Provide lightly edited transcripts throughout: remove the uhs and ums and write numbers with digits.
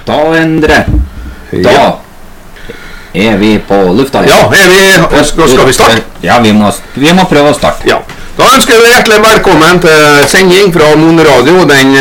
Da, Endre, da vi på lufta. Ja, skal vi starte? Ja, vi må prøve å starte. Ja. Da ønsker vi hjertelig velkommen til sending fra Mon Radio den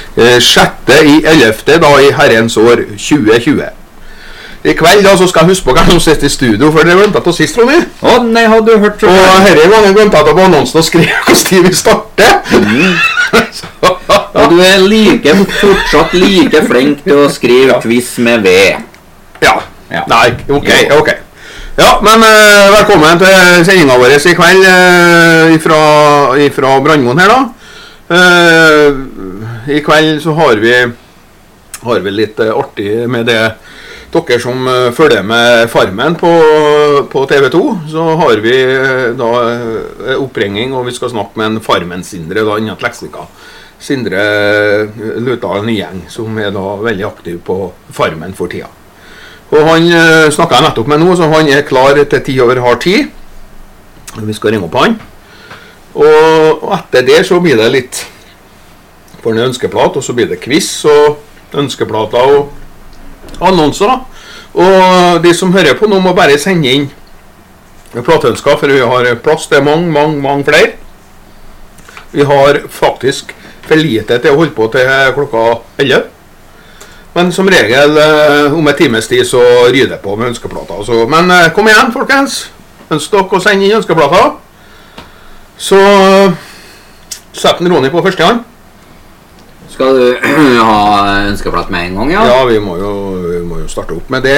6.11. da i herrens år 2020. I kveld da så skal jeg huske på hvem som sitter i studio, for det glemte jeg til sist, Ronny. Nei, har du hørt så? Og herre gangen glemte jeg på annonsen å skrive hvordan vi starter. Og du fortsatt like flink til å skrive quiz med V. Ja. Nei, ok. Ja, men velkommen til sendingen vår i kveld fra Brandmoen her da. I kveld så har vi litt artig med det. Dere som følger med Farmen på TV2, så har vi da oppringning, og vi skal snakke med en Farmen-Sindre da innen Leksvika. Sindre Lutdal Nyeng, som da veldig aktiv på Farmen for tida. Og han snakket jeg nettopp med nå, så han klar til 10:10. Vi skal ringe opp han. Og etter det så blir det litt for en ønskeplat, og så blir det quiz og ønskeplater og annonser. Og de som hører på nå må bare sende inn plateønsker, for vi har plass til mange flere. Vi har faktisk for lite til å holde på til klokka 11. Men som regel om en times tid så ryder det på med ønskeplater. Så, men kom igjen, folkens. Ønsker dere å sende inn ønskeplater? Så sett en Ronny på første hånd. Skal du ha ønskeplatt med en gang, ja? Ja, vi må jo starte opp med det,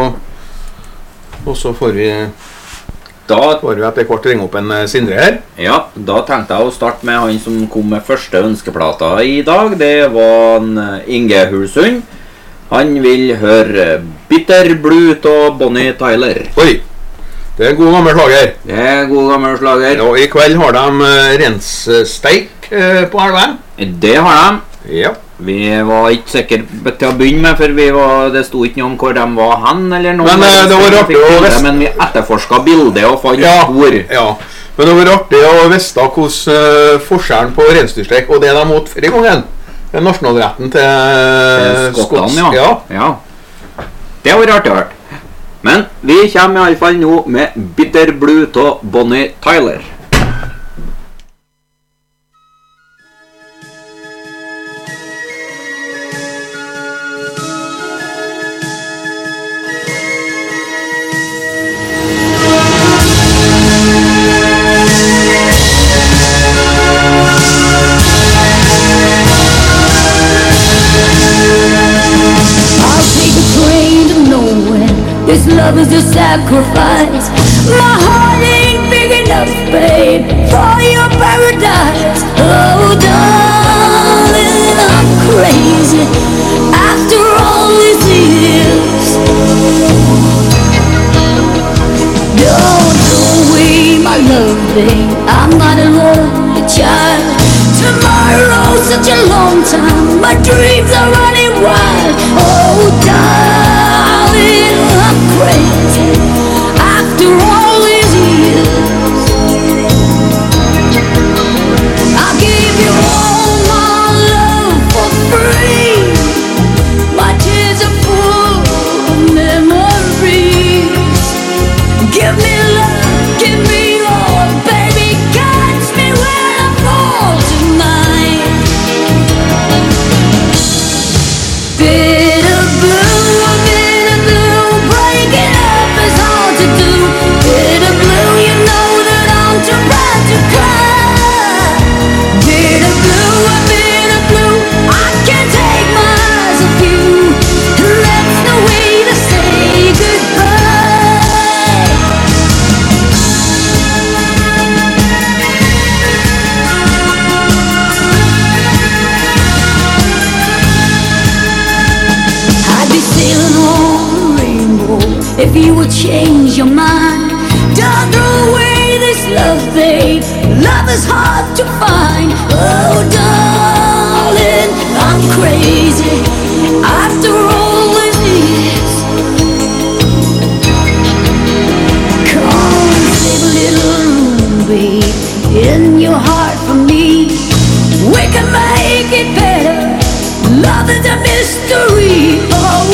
og så får vi etter hvert ringe opp en Sindre her. Ja, da tenkte jeg å starte med han som kom med første ønskeplata i dag. Det var Inge Hulsund. Han vil høre Bitter Blue og Bonnie Tyler. Oi, det er god gammel slager. Og i kveld har de renssteik på elven. Det har de. Ja. Vi var ikke sikre til å begynne med, for det sto ikke noe om hvor de var hen eller noe. Men det var artig å vite. Men vi etterforsket bildet og fant spor. Ja, men det var artig å vite hvordan forskjellen på rensdyrsteik og det de måtte for i gangen. Nasjonalretten til Skottland, ja. Det var artig å høre. Men vi kommer i alle fall nå med Bitter Blue av Bonnie Tyler. Love is a sacrifice. My heart ain't big enough, babe, for your paradise. Oh, darling, I'm crazy after all these years. Don't throw away my love, babe. I'm not a lonely child. Tomorrow's such a long time. My dreams are running wild. Oh, darling, I'm crazy after all these years. I'll give you all my love for free. My tears are full of memories. Give me love, give me all, baby, catch me when I fall tonight. Bitter blue, breaking up is hard to do. Bitter blue, you know that I'm too proud to cry. Bitter blue, I can't take my eyes off you. That's no way to say goodbye. I'd be sailing on the rainbow if you would change your mind. Don't throw away this love, babe. Love is hard to find. Oh, darling, I'm crazy after all these years. Come save a little room, babe, in your heart for me. We can make it better. Love is a mystery. Oh,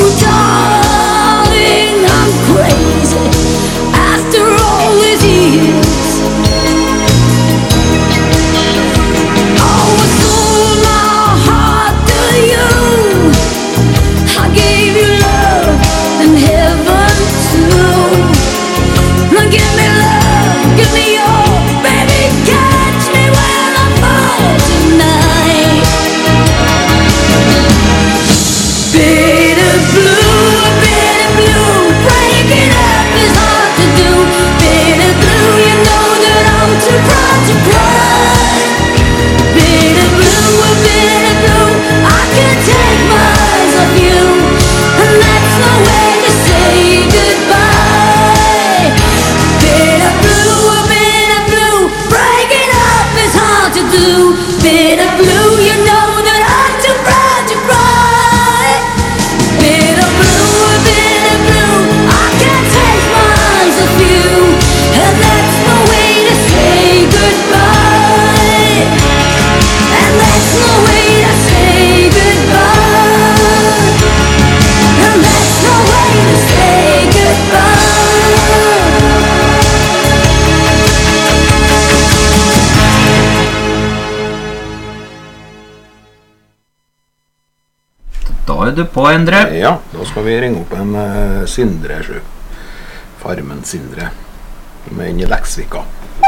er du på, Endre. Ja, da skal vi ringe opp en Sindre, Farmen Sindre, som er inne I Leksvika.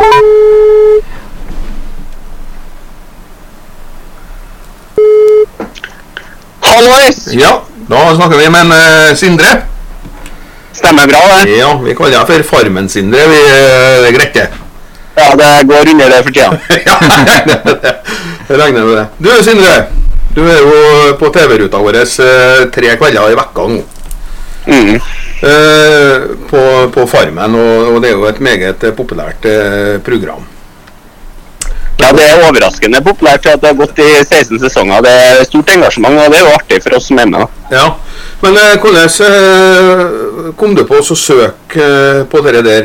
Hallois! Ja, da snakker vi med en Sindre. Stemmer bra, det. Ja, vi kaller det for Farmen Sindre, det er greit det. Ja, det går under det for tida. Ja, jeg regner med det. Du, Sindre, du er jo på TV-ruta vår 3 kvelder I vekka nå. På Farmen, og det er jo et meget populært program. Ja, det er overraskende populært at det har gått I 16 sesonger. Det er stort engasjement, og det er jo artig for oss som er med. Ja, men hvordan kom du på å søke på det der?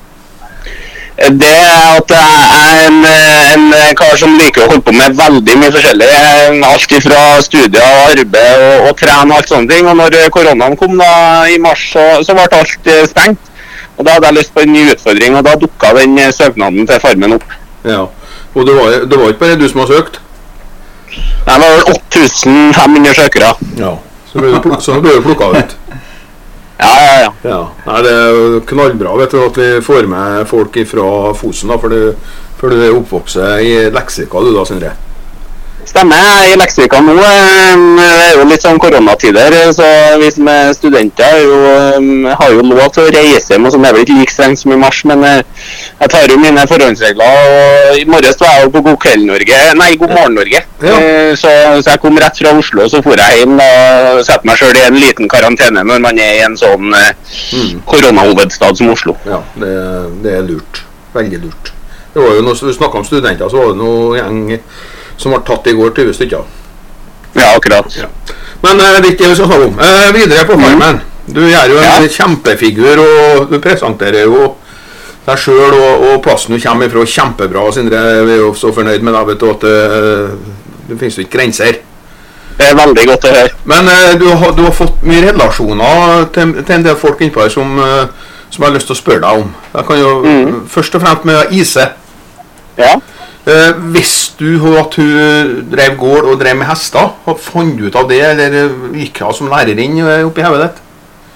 Det er at jeg en kar som liker å holde på med veldig mye forskjellig. Alt fra studier, arbeid og trene og alt sånne ting. Og når koronaen kom da I mars, så ble alt stengt. Og da hadde jeg lyst på en ny utfordring, og da dukket den søknaden til Farmen opp. Ja, og det var ikke bare du som har søkt? Det var 8500 søkere. Ja, så ble du plukket ut. Ja. Nei, det er knallbra, vet du, at vi får med folk fra Fosen da, for du er oppvokset I Leksvika, du da, Sindre. Stemmer, jeg I Leksvika nå. Det er jo litt sånn koronatider, så vi som er studenter har jo lov til å reise, men sånn er vel ikke like strengt som I mars, men jeg tar jo mine forhåndsregler, og I morges var jeg jo på God kveld Norge, nei, God morgen Norge. Ja. Så jeg kom rett fra Oslo, så for jeg hjem og satte meg selv I en liten karantene når man er I en sånn koronahovedstad som Oslo. Ja, det er lurt, veldig lurt. Det var jo når vi snakket om studenter, så var det noe gjeng som var tatt I går 20 stykker. Ja, akkurat. Ja. Men det er ikke det vi skal snakke om. Videre på Farmen. Du gjør jo en kjempefigur, og du presenterer jo deg selv, og plassen du kommer fra kjempebra, Sindre. Vi er jo så fornøyd med deg, vet du, at det finnes jo ikke grenser. Det er veldig godt å høre. Men du har fått mye relasjoner til en del folk innpå her som jeg har lyst til å spørre deg om. Jeg kan jo først og fremst med Ise. Ja. Visste du at hun drev gård og drev med hester? Fant du ut av det, eller gikk hun som lærerinn oppi hodet ditt?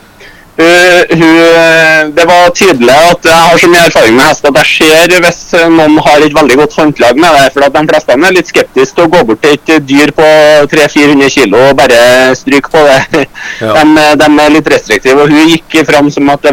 Det var tydelig at jeg har så mye erfaring med hest at jeg ser hvis noen har et veldig godt håndlag med det, for at de fleste er litt skeptiske til å gå bort til et dyr på 300-400 kilo og bare stryke på det. Ja. De er litt restriktive, og hun gikk frem som at det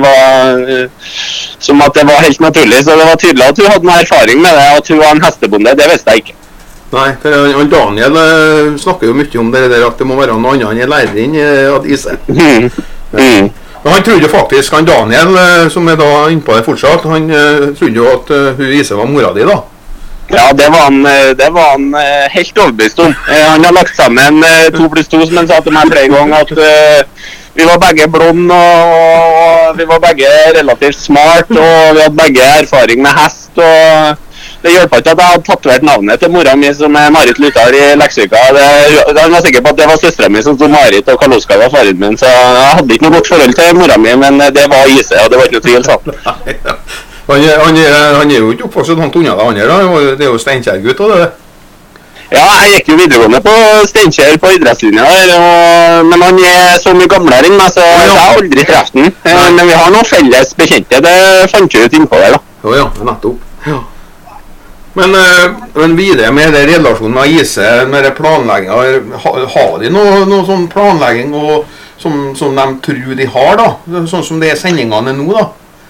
var helt naturlig, så det var tydelig at hun hadde noe erfaring med det, at hun var en hestebonde, det visste jeg ikke. Nei, for Daniel snakker jo mye om det der at det må være noe annet enn lærerinn at Ise. Men han trodde faktisk, han Daniel, som er da innpå det fortsatt, han trodde jo at hun Ise var mora di da. Ja, det var han helt overbevist om. Han har lagt sammen 2 + 2, som han sa til meg flere ganger, at vi var begge blonde, og vi var begge relativt smart, og vi hadde begge erfaring med hest, og det hjelper ikke at jeg hadde tatovert navnet til mora mi, som er Marit Luthar I Leksvika. Han var sikker på at det var søstera mi som stod Marit, og Karl Oskar var faren min, så jeg hadde ikke noe godt forhold til mora mi, men det var Ise, og det var ikke noe tvil, sånn. Han er jo ikke oppvokset langt unna det andre, da. Det er jo Steinkjer-gutt, og det. Ja, jeg gikk jo videregående på Steinkjer på idrettslinja der, men han er så mye gamlere enn meg, så jeg har aldri treft den. Men vi har noen felles bekjente, det fant jeg ut innpå der, da. Ja, nettopp. Ja. Men videre med det relasjonen med Ise, med det planleggingen, har de noe sånn planlegging som de tror de har da? Sånn som det er sendingene nå da?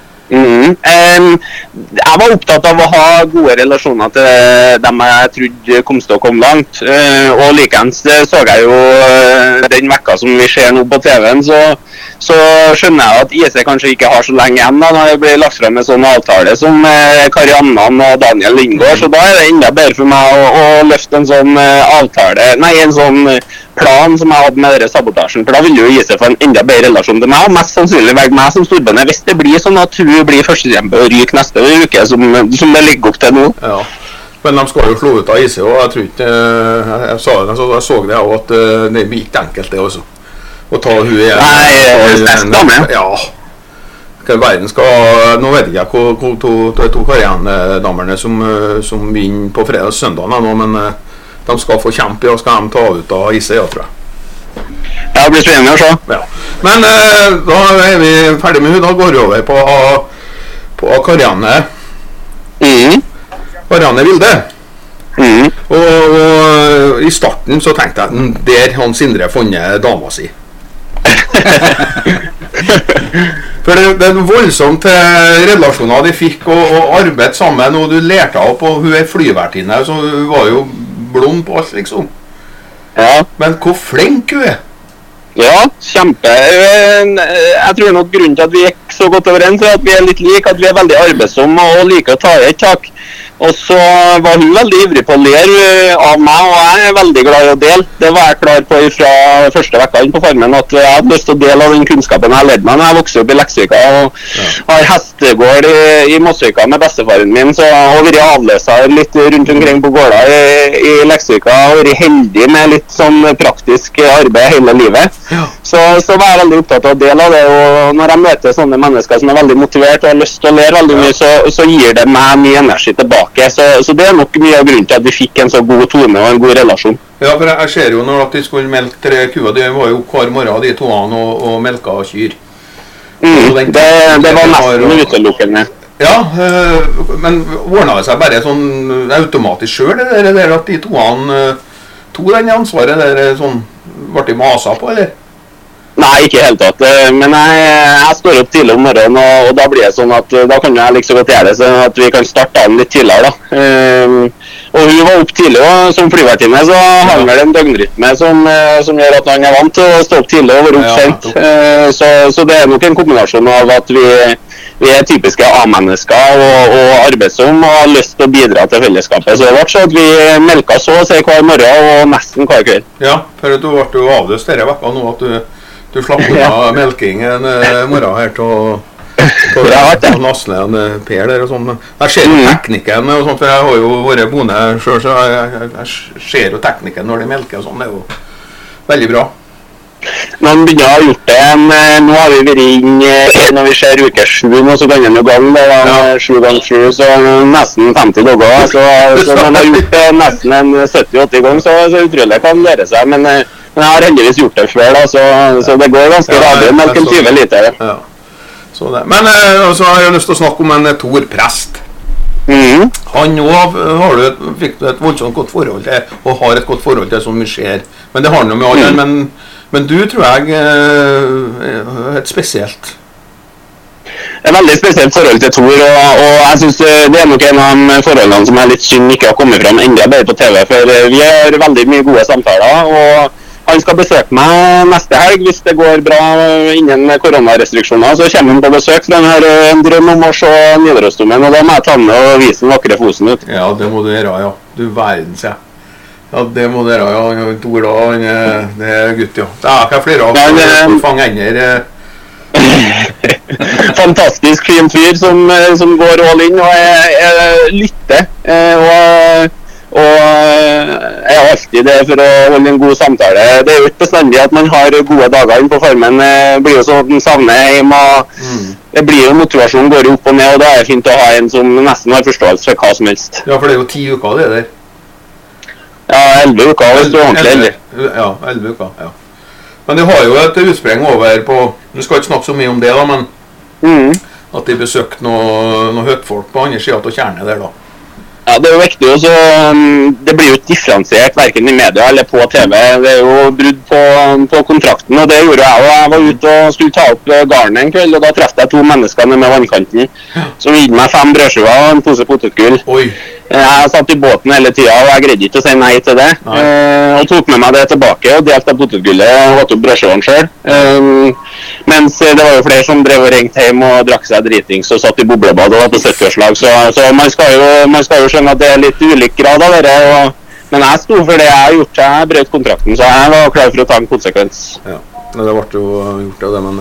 Jeg var opptatt av å ha gode relasjoner til dem jeg trodde kom til å komme langt, og likeens så jeg jo den vekka som vi ser nå på TV-en, så skjønner jeg at Ise kanskje ikke har så lenge igjen da, når det blir lagt frem en sånn avtale som Kariannan og Daniel inngår, så da er det enda bedre for meg å løfte en sånn avtale, nei, en sånn plan som jeg hadde med dere sabotasjen, for da vil jo Ise få en enda bedre relasjon til meg, og mest sannsynlig velge meg som storbønne, hvis det blir sånn at hun blir førstekjempe og ryker neste uke, som det ligger opp til nå. Ja, men de skal jo slå ut av Ise, og jeg tror ikke, jeg så det også, at det blir ikke enkelt det også. Å ta hun igjen. Nei, sterk dame. Ja. Hva verden skal, nå vet jeg ikke hvor to karriere-damerne som vinner på fredag og søndag nå, men de skal få kjempe, og skal de ta ut av Ise, jeg tror jeg. Ja, det blir spennende å se. Ja. Men da vi ferdig med henne. Da går vi over på Karianne. Karianne Vilde. Og i starten så tenkte jeg der han Sindre funnet dama si. For det voldsomt relasjoner de fikk og arbeid sammen, og du lærte opp, og hun flyvertinne, så hun var jo blond på alt liksom. Ja. Men hvor flink hun Ja, kjempe. Jeg tror nok grunnen til at vi gikk så godt overens er at vi litt like, at vi veldig arbeidsomme og liker å ta i et tak. Og så var hun veldig ivrig på å lære av meg, og jeg veldig glad i å dele. Det var jeg klar på fra første vekka inn på farmen, at jeg hadde lyst til å dele av den kunnskapen jeg lærte meg når jeg vokste opp i Leksvika og har hestegård i Mosvika med bestefaren min, så jeg har vært avløser litt rundt omkring på gårder i Leksvika, og vært heldig med litt sånn praktisk arbeid hele livet. Så var jeg veldig opptatt av å dele av det, og når jeg møter sånne mennesker som veldig motivert og har lyst til å lære veldig mye, så gir det meg mye energi tilbake. Så det nok mye av grunnen til at vi fikk en så god tone og en god relasjon. Ja, for jeg ser jo når de skulle melke 3 kuer, det var jo hver morgen de toene og melka kyr. Det var nesten utelukkende. Ja, men ordnet det seg bare sånn automatisk selv, det der at de toene tog den ansvaret der sånn, ble de maset på, eller? Nei, ikke helt tatt, men jeg står opp tidlig om morgenen, og da blir det sånn at da kan jeg liksom godt gjøre det, så at vi kan starte den litt tidligere da. Og hun var opp tidlig, og som flyvertinne så har han vel en døgnrytme som gjør at han vant til å stå opp tidlig og være opp sent. Så det nok en kombinasjon av at vi typiske A-mennesker og arbeidsomme og har lyst til å bidra til fellesskapet. Så det var så at vi melka så å si hver morgen og nesten hver kveld. Ja, for du ble jo avløst denne vekka nå at du slapp unna melking en morgen her til Nasle og Per der og sånn. Jeg ser jo teknikken og sånt, for jeg har jo vært bonde selv, så jeg ser jo teknikken når de melker og sånn. Det er jo veldig bra. Når man begynner å ha gjort det, nå har vi vært inn når vi ser uke 7 nå, så kan den jo gang det da, 7 ganger 7, så nesten 50 dager, så når man har gjort det nesten en 70-80 ganger, så utrolig kan lære seg, men jeg har heldigvis gjort det før da, så det går ganske radig, melk en 20 liter. Ja, så det. Men så har jeg lyst til å snakke om en Tor Prest. Han også fikk du et voldsomt godt forhold til, og har et godt forhold til som vi ser, men det har han jo med alle, men du tror jeg er et spesielt. Et veldig spesielt forhold til Tor, og jeg synes det er nok en av de forholdene som er litt synd ikke har kommet frem enda bedre på TV, for vi har veldig mye gode samtaler, og han skal besøke meg neste helg hvis det går bra innen koronarestriksjoner, så kommer han på besøk, for han har en drøm om å se Nidarosdomen, og da må jeg ta med og vise den vakre Fosen ut. Ja, det må du gjøre, ja. Du verdens, ja. Ja, det må dere, ja. Tor da, det er gutt, ja. Det er ikke flere av å fange ender. Fantastisk fin fyr som går all in og lytter, og er alltid det for å holde en god samtale. Det er jo ikke bestandig at man har gode dager inn på farmen. Det blir jo sånn at den savner hjem, og det blir jo motivasjonen går opp og ned, og det er fint å ha en som nesten har forståelse for hva som helst. Ja, for det er jo 10 uker det der. Ja, 11 uker hvis du er ordentlig heldig. Ja, 11 uker, ja. Men de har jo et utspreng over på, du skal ikke snakke så mye om det da, men at de besøkte noen høytfolk på andre siden av Tjerne der da. Ja, det er jo viktig også, det blir jo ikke differensiert hverken i media eller på TV, det er jo brudd på kontrakten, og det gjorde jeg, og jeg var ute og skulle ta opp garnet en kveld, og da trefte jeg 2 mennesker nede med vannkanten, som gitt meg 5 brødskiver og en pose potetgull. Oi. Jeg satt i båten hele tiden, og jeg greide ikke å si nei til det, og tok med meg det tilbake og delte av potetgullet og hatt opp brødskiveren selv. Mens det var jo flere som drev og ringte hjem og drakk seg dritings og satt i boblebad og var på 70-årslag, så man skal jo skjønne at det er litt ulik grad av det, men jeg sto for det jeg har gjort, jeg brøt kontrakten, så jeg var klar for å ta en konsekvens. Ja, det ble jo gjort av det, men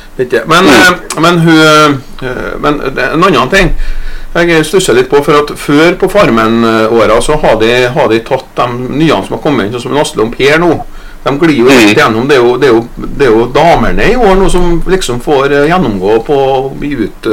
en annen ting jeg stusser litt på, for at før på farmen-åra så har de tatt de nye som har kommet inn, som Nasle og Per nå. De glir jo litt gjennom, det er jo damerne i år nå som liksom får gjennomgå på å bli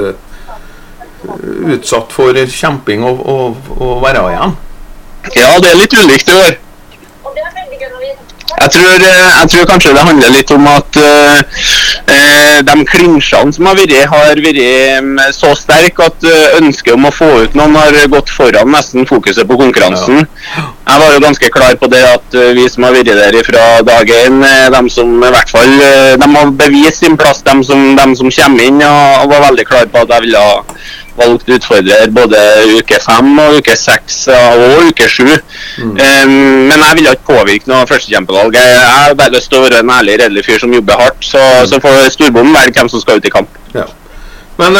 utsatt for kjemping og være igjen. Ja, det er litt ulikt i år. Jeg Jeg tror kanskje det handler litt om at de klinsjene som har vært så sterke at ønsket om å få ut noen har gått foran nesten fokuset på konkurransen. Jeg var jo ganske klar på det at vi som har vært der fra dag 1, de som i hvert fall de må bevise sin plass, de som kommer inn, og var veldig klar på at jeg ville ha valgt utfordrer både uke 5 og uke 6 og uke 7. Men jeg vil ikke påvirke noe førstekjempevalg. Jeg har bare lyst til å være en ærlig, redelig fyr som jobber hardt, så får storbonden velge hvem som skal ut i kamp. Ja. Men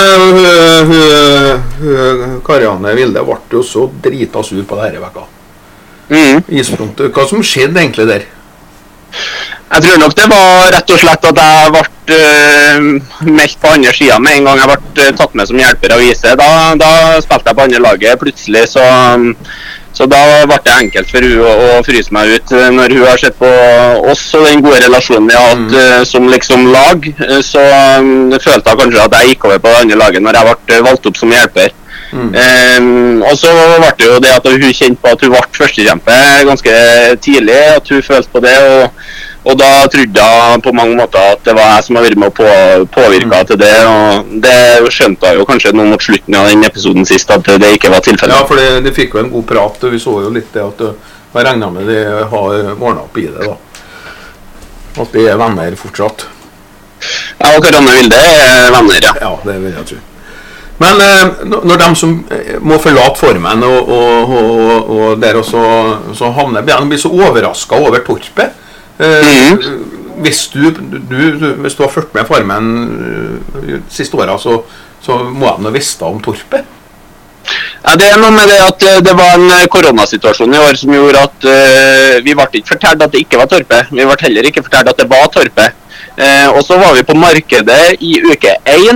Karianne Vilde ble jo så drita sur på denne vekka. Isfront. Hva som skjedde egentlig der? Jeg tror nok det var rett og slett at jeg ble meldt på andre siden med en gang jeg ble tatt med som hjelper av IC. Da spilte jeg på andre laget plutselig, så da ble det enkelt for hun å fryse meg ut. Når hun har sett på oss og den gode relasjonen vi har hatt som liksom lag, så følte jeg kanskje at jeg gikk over på det andre laget når jeg ble valgt opp som hjelper. Og så ble det jo det at hun kjente på at hun ble førstekjempe ganske tidlig, at hun følte på det, og da trodde jeg på mange måter at det var jeg som har vært med å påvirke til det, og det skjønte jeg jo kanskje nå mot slutten av den episoden sist at det ikke var tilfellet. Ja, for de fikk jo en god prat, og vi så jo litt det at jeg regnet med de har ordnet opp i det da, at de er venner fortsatt. Ja, og Karianne Vilde er venner, ja. Ja, det vil jeg tro. Men når de som må forlate formen og der også, så havner de blir så overrasket over Torpet. Hvis du har ført med formen siste året, så må de visst om Torpet. Ja, det er noe med det at det var en koronasituasjon i år som gjorde at vi ble ikke fortalt at det ikke var Torpet. Vi ble heller ikke fortalt at det var Torpet. Og så var vi på markedet i uke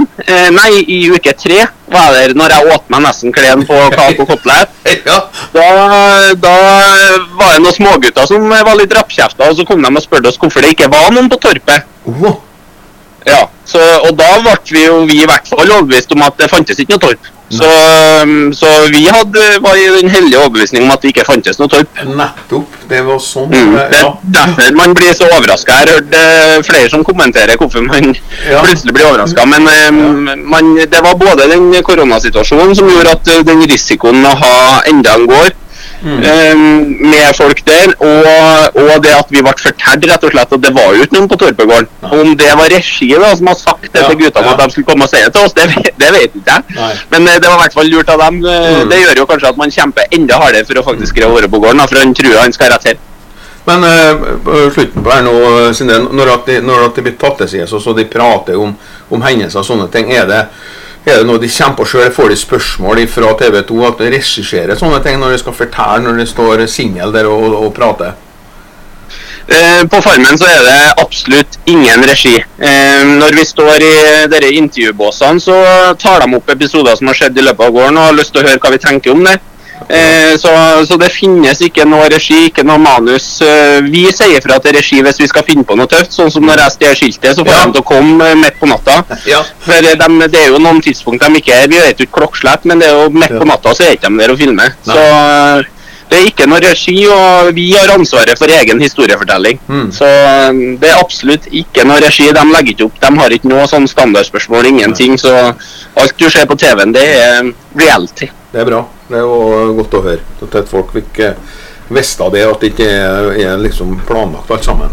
3 var jeg der når jeg åt meg nesten kleden på kake og kotelett. Da var det noen smågutter som var litt rappkjefta, og så kom de og spørte oss hvorfor det ikke var noen på Torpet. Ja, og da ble vi i hvert fall overbevist om at det fantes ikke noe Torp. Så vi var i den heldige overbevisningen om at det ikke fantes noe Torp. Nettopp, det var sånn. Derfor man blir så overrasket. Jeg har hørt flere som kommenterer hvorfor man plutselig blir overrasket, men det var både den koronasituasjonen som gjorde at den risikoen å ha enda en gård med folk der, og det at vi ble fortalt rett og slett at det var jo ikke noen på Torpegården. Om det var regi da, som har sagt det til guttene at de skulle komme og si det til oss, det vet ikke jeg. Men det var i hvert fall lurt av dem. Det gjør jo kanskje at man kjemper enda hardere for å faktisk greie å være på gården, for han tror han skal rett her. Men slutten på her nå, når de blir tatt til seg, så de prater om hendelser og sånne ting, er det noe de kommer på selv? Får de spørsmål fra TV 2 at de regisserer sånne ting når de skal fortelle, når de står single der og prater? På Farmen så er det absolutt ingen regi. Når vi står i dere intervjubåsene, så tar de opp episoder som har skjedd i løpet av gården, og har lyst til å høre hva vi tenker om det. Så det finnes ikke noe regi, ikke noe manus. Vi sier fra til regi hvis vi skal finne på noe tøft, sånn som når jeg stjer skiltet, så får de til å komme midt på natta. For det er jo noen tidspunkt de ikke er, vi vet jo ikke klokkslett, men det er jo midt på natta, så er ikke de der å filme. Så det er ikke noe regi, og vi har ansvaret for egen historiefortelling. Så det er absolutt ikke noe regi, de legger ikke opp, de har ikke noe sånn standardspørsmål, ingenting, så alt du ser på TV-en, det er reality. Det er bra, det er jo godt å høre, at folk ikke visste det, at det ikke er liksom planlagt alt sammen.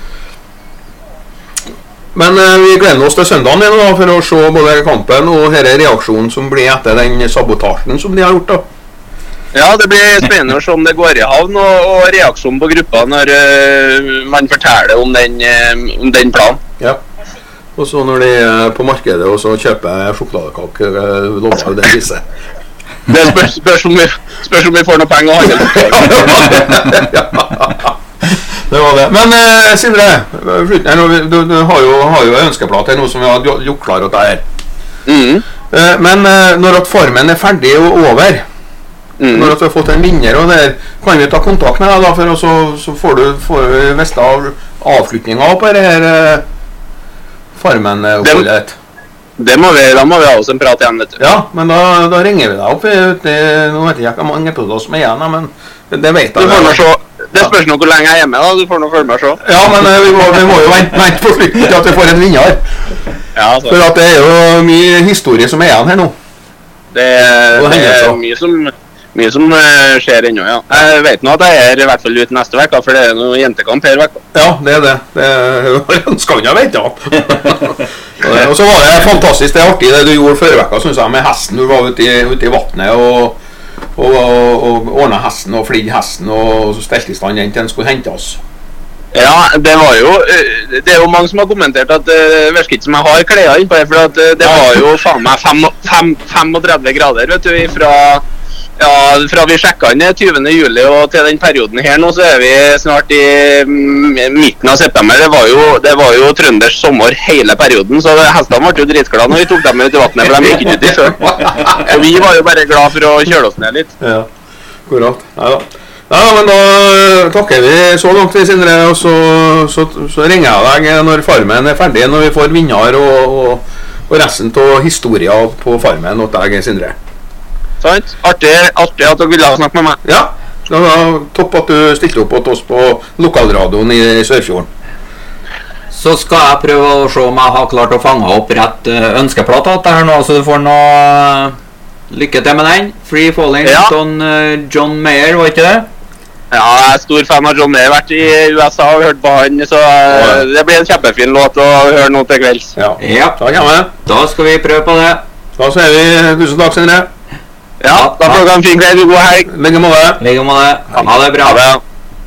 Men vi gleder oss til søndagen igjen da, for å se både kampen og denne reaksjonen som blir etter den sabotasjen som de har gjort da. Ja, det blir spennende å se om det går i havn, og reaksjonen på gruppa når man forteller om den planen. Ja, og så når de er på markedet og så kjøper sjokoladekake, lover jo det viser. Det spørs om vi får noe penger å handle. Det var det. Men Sindre, du har jo ønskeplate nå som vi har gjort klar åt deg her. Men når at Farmen er ferdig og over, når at vi har fått en vinner og der, kan vi ta kontakt med deg da, for så får du veste av avslutningen på dette Farmen-oppholdet. Da må vi ha oss en prat igjen, vet du. Ja, men da ringer vi deg opp. Nå vet jeg ikke hvor mange episoder som er igjen, men det vet jeg. Det spørs nå hvor lenge jeg er hjemme, da. Du får nå følge med og se. Ja, men vi må jo vente på slutten til at vi får en vinner. Ja, altså. For at det er jo mye historie som er igjen her nå. Det er mye som skjer ennå, ja. Jeg vet nå at jeg er i hvert fall ute neste vekk, for det er noe jentekamp her vekk. Ja, det er det. Det skal jo vente, ja. Og så var det fantastisk, det er artig det du gjorde før vekka, synes jeg, med hesten. Du var ute i vattnet og ordnet hesten og flidde hesten og stelte i stand den til den skulle hente oss. Ja, det er jo mange som har kommentert at det virker ikke som jeg har klær innpå her, for at det var jo faen meg 35 grader, vet du, fra vi sjekket den 20. juli og til den perioden her nå, så er vi snart i midten av september. Det var jo trønders sommer hele perioden, så hestene ble jo dritglade når vi tok dem ut i vattnet, for de gikk ikke ut i sjøen. Og vi var jo bare glad for å kjøle oss ned litt. Ja, akkurat. Ja, men da takker vi så langt, Sindre, og så ringer jeg deg når Farmen er ferdig, når vi får vinner og resten av historien på Farmen åt deg, Sindre. Sant? Artig at dere ville snakke med meg. Ja, det var topp at du stilte opp åt oss på lokalradioen i Sørfjorden. Så skal jeg prøve å se om jeg har klart å fange opp rett ønskeplata til her nå, så du får noe lykke til med den. Free Falling, ja. John Mayer, var ikke det? Ja, jeg er stor fan av John Mayer, vært i USA og hørt på han, så det blir en kjempefin låt å høre nå til kvelds. Ja, da skal vi prøve på det. Da sier vi tusen takk, Sindre. Ja, da får dere en fin kveld, god helg. Ligge med det. Ha det bra. Ha det.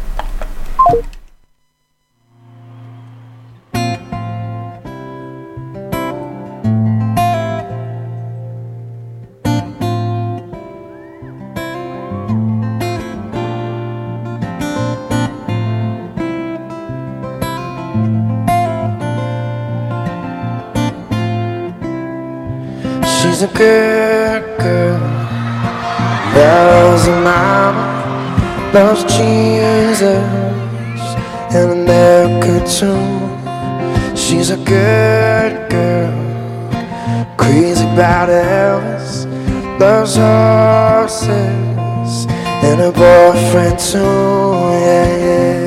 She's a good girl, loves her mama, loves Jesus and America too. She's a good girl, crazy about Elvis, loves horses and her boyfriend too, yeah.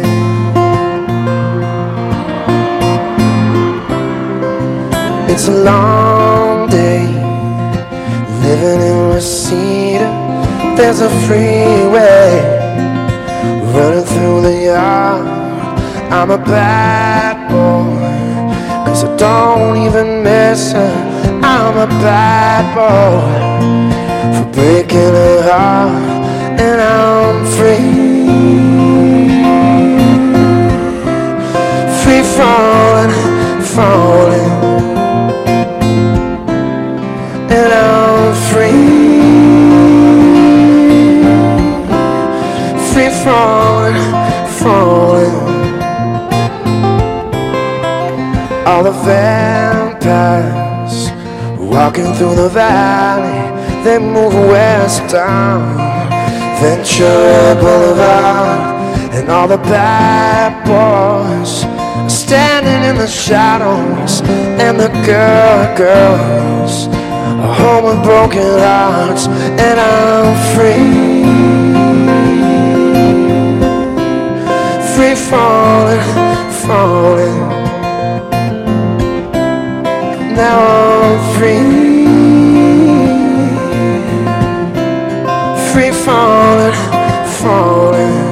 It's a long day living in Reseda. There's a freeway running through the yard. I'm a bad boy, 'cause I don't even miss her. I'm a bad boy for breaking her heart, and I'm free, free falling, falling, and I'm free, free falling, falling. All the vampires walking through the valley, they move westbound, Ventura Boulevard, and all the bad boys are standing in the shadows, and the girls are home with broken hearts, and I'm free, free falling, falling. Now I'm free, free falling, falling,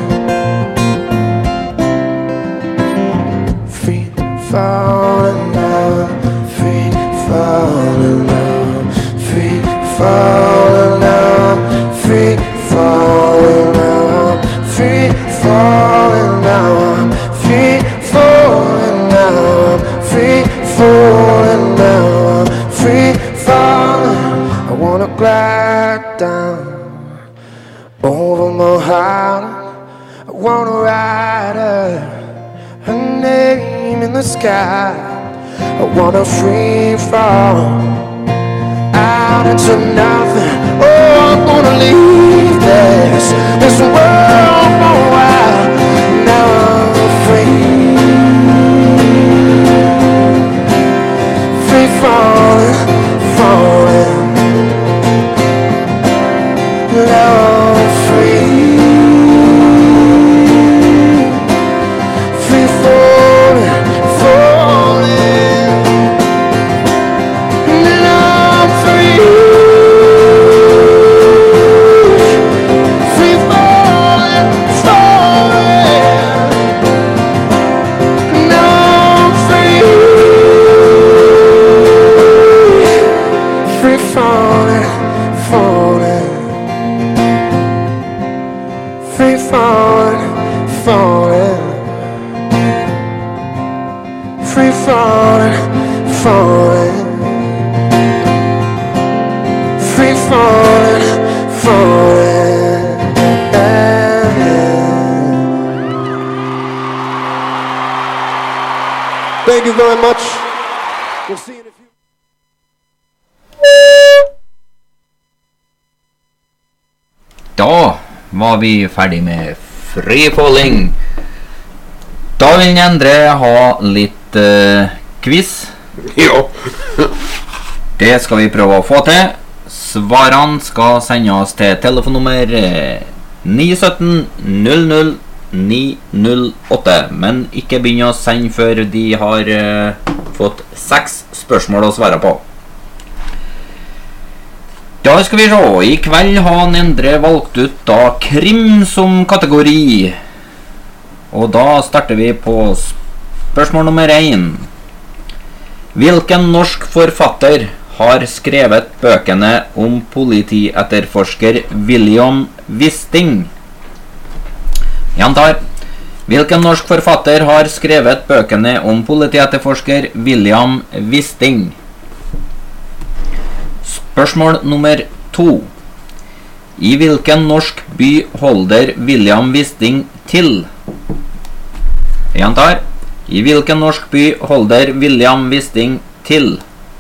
free falling now, free falling now, free falling now, free falling now, free falling now, free falling now, free falling now, free falling. I wanna glide down over my heart. I wanna ride her name in the sky. I wanna free fall out into nothing. Oh, I'm gonna leave this world for a while. Now I'm free, free falling, falling. Now I'm free, falling, falling. Free falling, falling. Thank you very much. We'll see you in a few. Da var vi ferdig med Free Falling. Da vil Endre ha litt quiz. Ja. Det skal vi prøve å få til. Svarene skal sendes til telefonnummer 917 00 908. Men ikke begynne å sende før de har fått 6 spørsmål å svare på. Da skal vi se. I kveld har Endre valgt ut da krim som kategori. Og da starter vi på spørsmål nummer 1. Hvilken norsk forfatter har skrevet bøkene om politietterforsker William Wisting? Gjentar. Hvilken norsk forfatter har skrevet bøkene om politietterforsker William Wisting? Spørsmål nummer 2. I hvilken norsk by holder William Wisting til? Gjentar. I hvilken norsk by holder William Wisting til?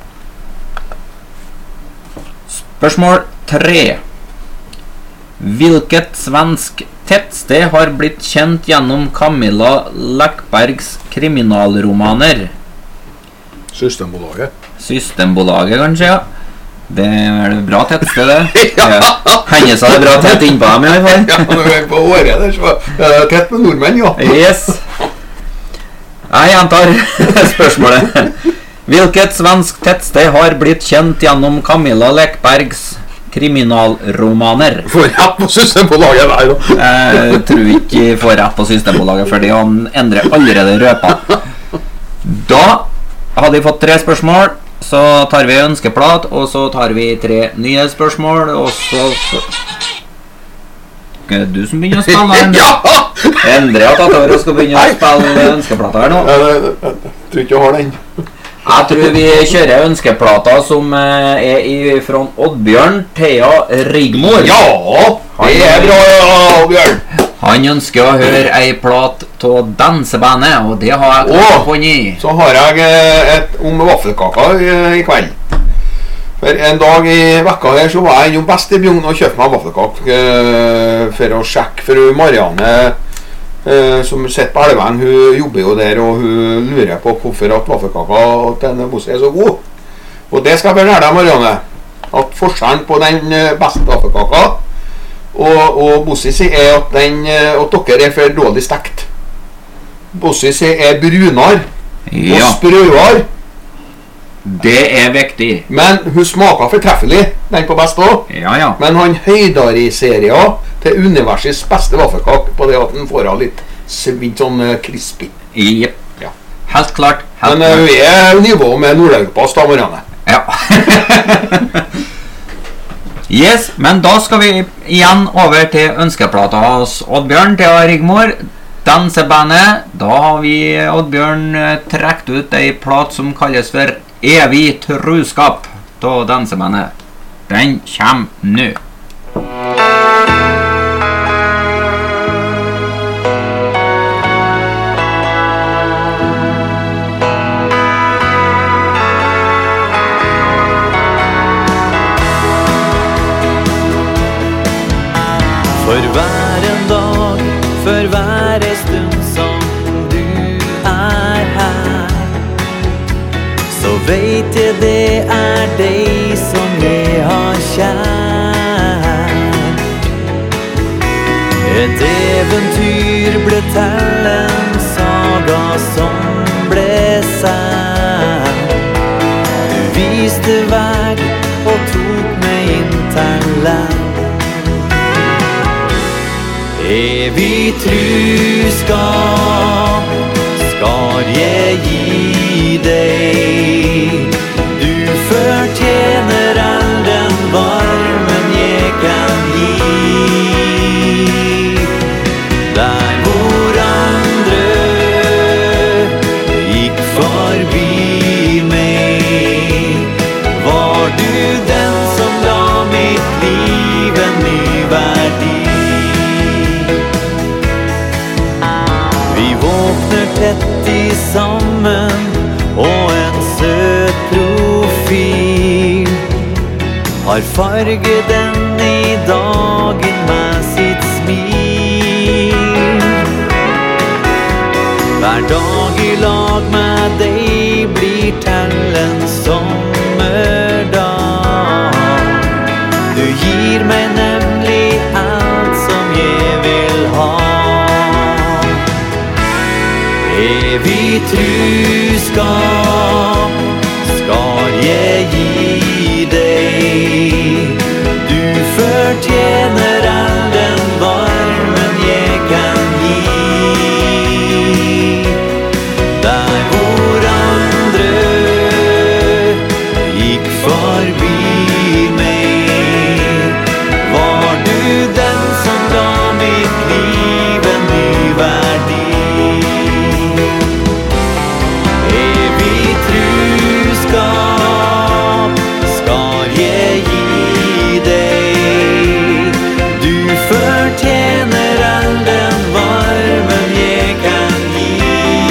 Spørsmål 3. Hvilket svensk tettsted har blitt kjent gjennom Camilla Läckbergs kriminalromaner? Systembolaget. Systembolaget, kanskje, ja. Det er det bra tettsted, det. Ja. Hennes har det bra tett innpå dem, i hvert fall. Ja, når vi er på året der, så tett med nordmenn, ja. Yes. Jeg gjentar spørsmålet. Hvilket svensk tettsted har blitt kjent gjennom Camilla Läckbergs kriminalromaner? Får rett på Systembolaget der, da. Jeg tror ikke jeg får rett på Systembolaget, fordi han endrer allerede røpa. Da har de fått 3 spørsmål, så tar vi ønskeplat, og så tar vi 3 nye spørsmål, og så... Er det du som begynner å spille, Endre? Ja! Endre har tatt over og skal begynne å spille ønskeplater her nå. Jeg tror ikke jeg har den. Jeg tror vi kjører ønskeplater som er fra Oddbjørn Thea Rigmor. Ja, det er bra, Oddbjørn. Han ønsker å høre ei plat av dansebandet, og det har jeg klart å funnet. Så har jeg om vaffelkaka i kveld. For en dag i vekka her så var jeg jo best i bjørn og kjøpte meg vaffelkak for å sjekke, for Marianne som sitter på Elven, hun jobber jo der, og hun lurer på hvorfor at vaffelkaka til denne Bosse er så god. Og det skal jeg fortelle deg, Marianne, at forskjellen på den beste vaffelkaka og Bosse sier er at dere er for dårlig stekt. Bosse sier er brunere og sprøere. Det er viktig. Men hun smaker fortreffelig, den på best også. Ja, ja. Men han høyder i serien til universets beste vaffelkake på det at den får av litt sånn crispy. Jep. Ja. Helt klart. Men vi er nivå med Nord-Europas da, Marianne. Ja. Yes, men da skal vi igjen over til ønskeplata hos Oddbjørn Thea Rigmor. Dansebandet. Da har vi Oddbjørn trekt ut ei plat som kalles for Evig truskap av dansebandet. Den kommer nå. For hver en dag, for hver stund som du er her, så vet jeg det er deg som jeg har kjær. Et eventyr ble til en saga som ble sær. Du viste veg og tok meg inn til land. Evig truskap skal jeg gi deg. Du fortjener all den varmen jeg kan gi. Der hvor andre gikk forbi, tett i sammen og en søt profil har farget den i dagen med sitt smil. Hver dag i lag med deg blir til en sommerdag. Du gir meg nemlig alt som jeg vil ha. Evig truskap skal jeg gi deg. Du fortjener all den varmen jeg kan gi. Der hvor andre gikk forbi meg, var du den som ga mitt liv en ny verdi. Evig truskap skal jeg gi deg. Du fortjener all den varmen jeg kan gi.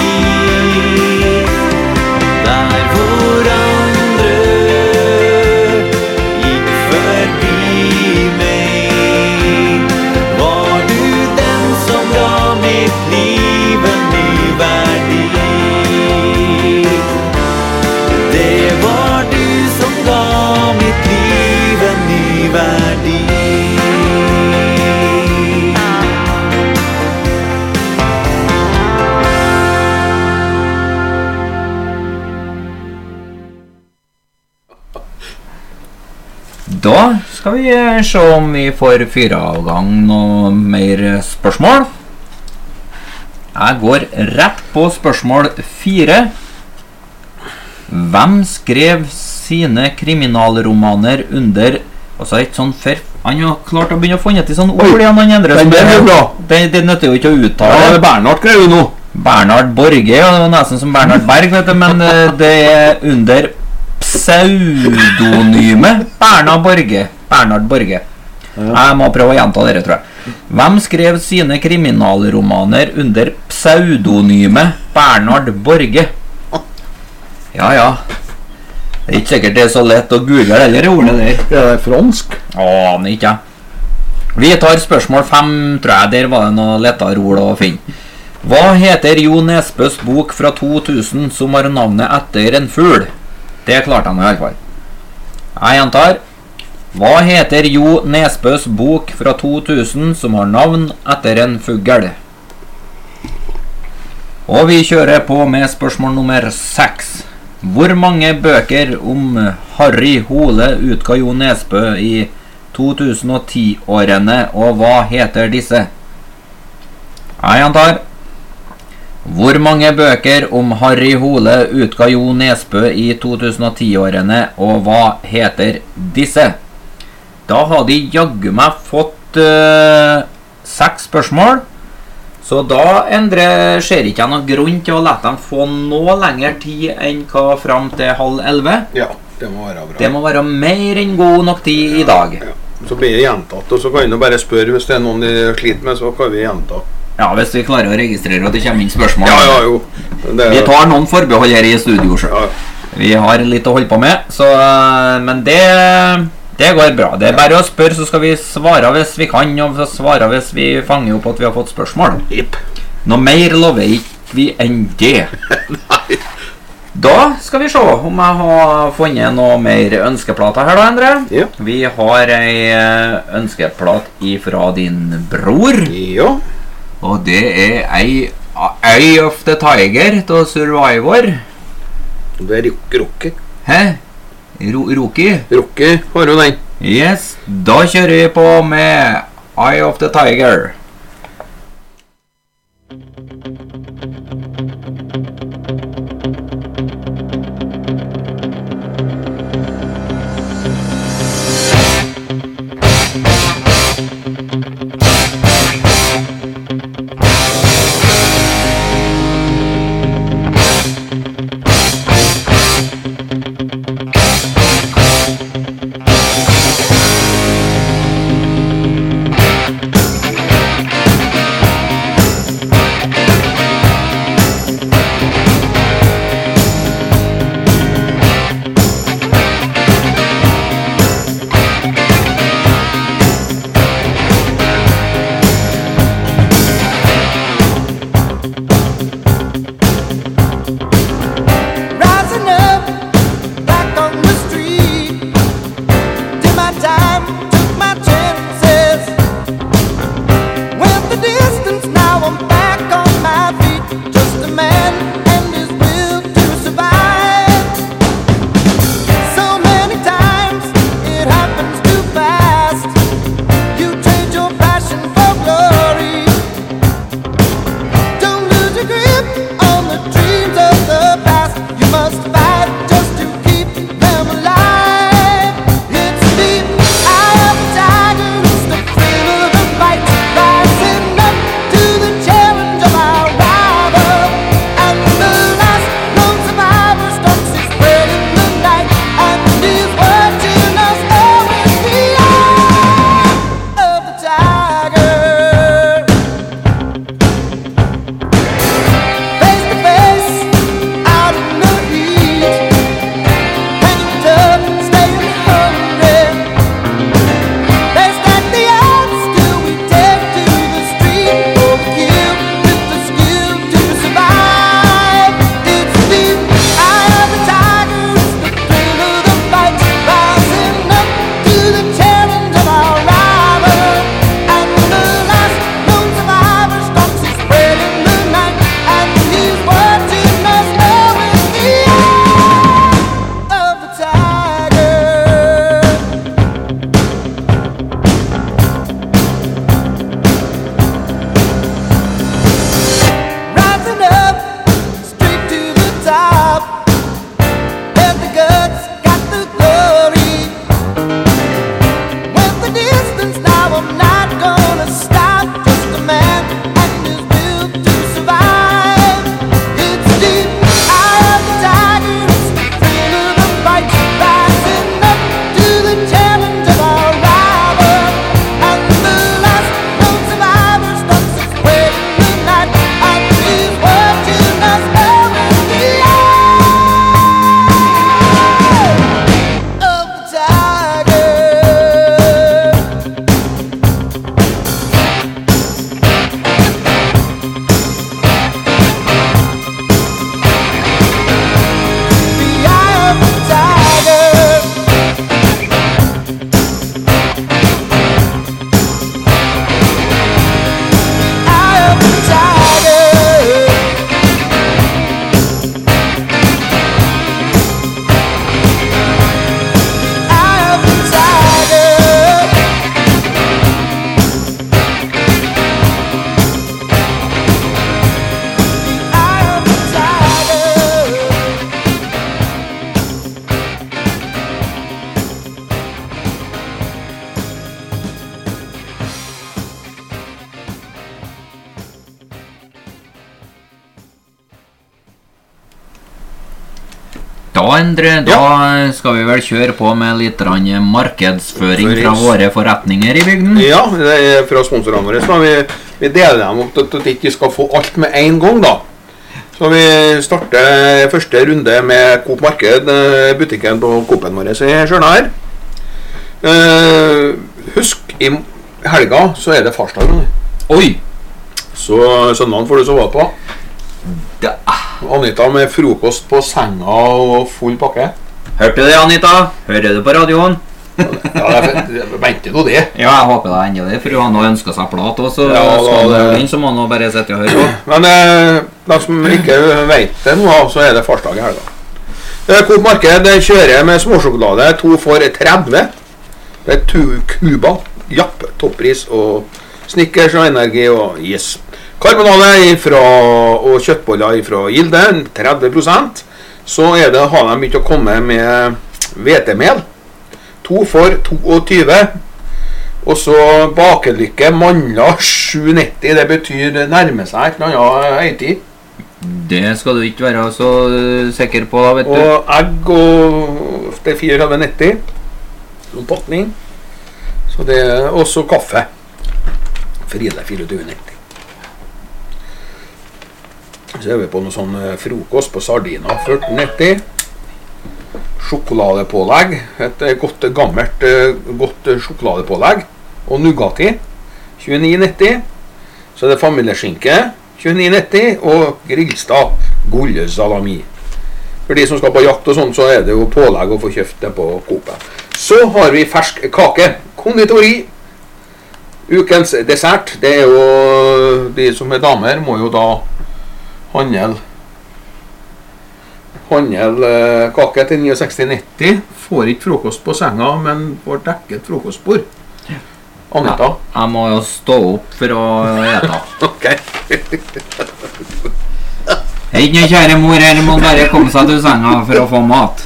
Der hvor andre gikk forbi meg, var du den som ga mitt liv en ny verdi. Det var du som ga mitt liv en ny verdi. Da skal vi se om vi får fyra av gang noe mer spørsmål. Jeg går rett på spørsmål 4. Hvem skrev sine kriminalromaner under... Altså et sånn han har klart å begynne å finne til sånn ord igjen, han andre. Den er bra. Det nøtter jo ikke å uttale. Ja, det er Bernhard greier jo nå. Bernhard Borge, ja, det var nesten som Bernhard Berg, vet du, men det er under pseudonymet Bernhard Borge. Bernhard Borge. Jeg må prøve å gjenta dere, tror jeg. Hvem skrev sine kriminalromaner under pseudonymet Bernhard Borge? Ja, ja. Det er ikke sikkert det er så lett å google eller ordet der. Ja, det er fransk. Aner ikke. Vi tar spørsmål 5, tror jeg. Der var det noe lettere ord å finne. Hva heter Jo Nesbøs bok fra 2000 som har navnet etter en fugl? Det klarte han i alle fall. Jeg gjentar. Hva heter Jo Nesbøs bok fra 2000 som har navn etter en fugl? Og vi kjører på med spørsmål nummer 6. Hvor mange bøker om Harry Hole utga Jo Nesbø i 2010-årene, og hva heter disse? Jeg gjentar. Hvor mange bøker om Harry Hole utga Jo Nesbø i 2010-årene, og hva heter disse? Da har de jaggu meg fått 6 spørsmål. Så da, Endre, ser ikke jeg noen grunn til å lette dem få noe lengre tid enn hva frem til 10:30. Ja, det må være bra. Det må være mer enn god nok tid i dag. Ja. Så blir det gjentatt, og så kan du bare spørre hvis det er noen de sliter med, så kan vi gjenta. Ja, hvis vi klarer å registrere at det kommer inn spørsmål. Ja, jo. Vi tar noen forbehold her i studio selv. Ja. Vi har litt å holde på med, så, men det går bra. Det er bare å spørre, så skal vi svare hvis vi kan, og svare hvis vi fanger opp at vi har fått spørsmål. Jepp. Noe mer lover ikke vi enn det. Nei. Da skal vi se om jeg har funnet noe mer ønskeplater her da, Endre. Ja. Vi har ei ønskeplat ifra din bror. Ja. Og det er ei Eye of the Tiger til Survivor. Det er Rocky. Hæ? Rocky? Rocky har jo den. Yes, da kjører vi på med Eye of the Tiger. Da, Endre, da skal vi vel kjøre på med litt markedsføring fra våre forretninger i bygden. Ja, det fra sponsorene våre. Så vi deler dem opp til at vi skal få alt med en gang da. Så vi starter første runde med Coop Marked, butikken på Coopen våre i Stjørna her. Husk, i helga så det farsdag. Oi! Så søndagen får du sove på. Anita med frokost på senga og full pakke. Hørte du det, Anita? Hører du på radioen? Ja, venter du det? Ja, jeg håper det enda det, for hun har nå ønsket seg plat også, så må hun bare sette og høre på. Men de som ikke vet det nå, så det farsdag i helga. Coop Marked kjører med småsjokolade, 2 for 30. Det 2 Cuba, Japp, toppris og Snickers og Energi og Yes. Karbonade og kjøttboller fra Gilde, 30%. Så det, har de begynt å komme med hvetemel, 2 for 22. Og så bakelykke, mandler, 7,90. Det betyr nærme seg et eller annet høytid. Det skal du ikke være så sikker på da, vet du. Og egg og det 4,90. Sånn pakning. Så det også kaffe. Fride 24,90. Så vi på noe sånn frokost på sardiner, 14,90. Sjokoladepålegg, et godt gammelt godt sjokoladepålegg. Og Nugatti, 29,90. Så det familieskinke, 29,90. Og grillstad, gullsalami. For de som skal på jakt og sånn, så det jo pålegg å få kjøpt det på Coop. Så har vi fersk kake, konditori. Ukens dessert, det jo de som damer må jo da handle kake til 69,90. Får ikke frokost på senga, men får dekket frokostbord. Anita? Jeg må jo stå opp for å ete. Ok. Ikke kjære mor her, må bare komme seg til senga for å få mat.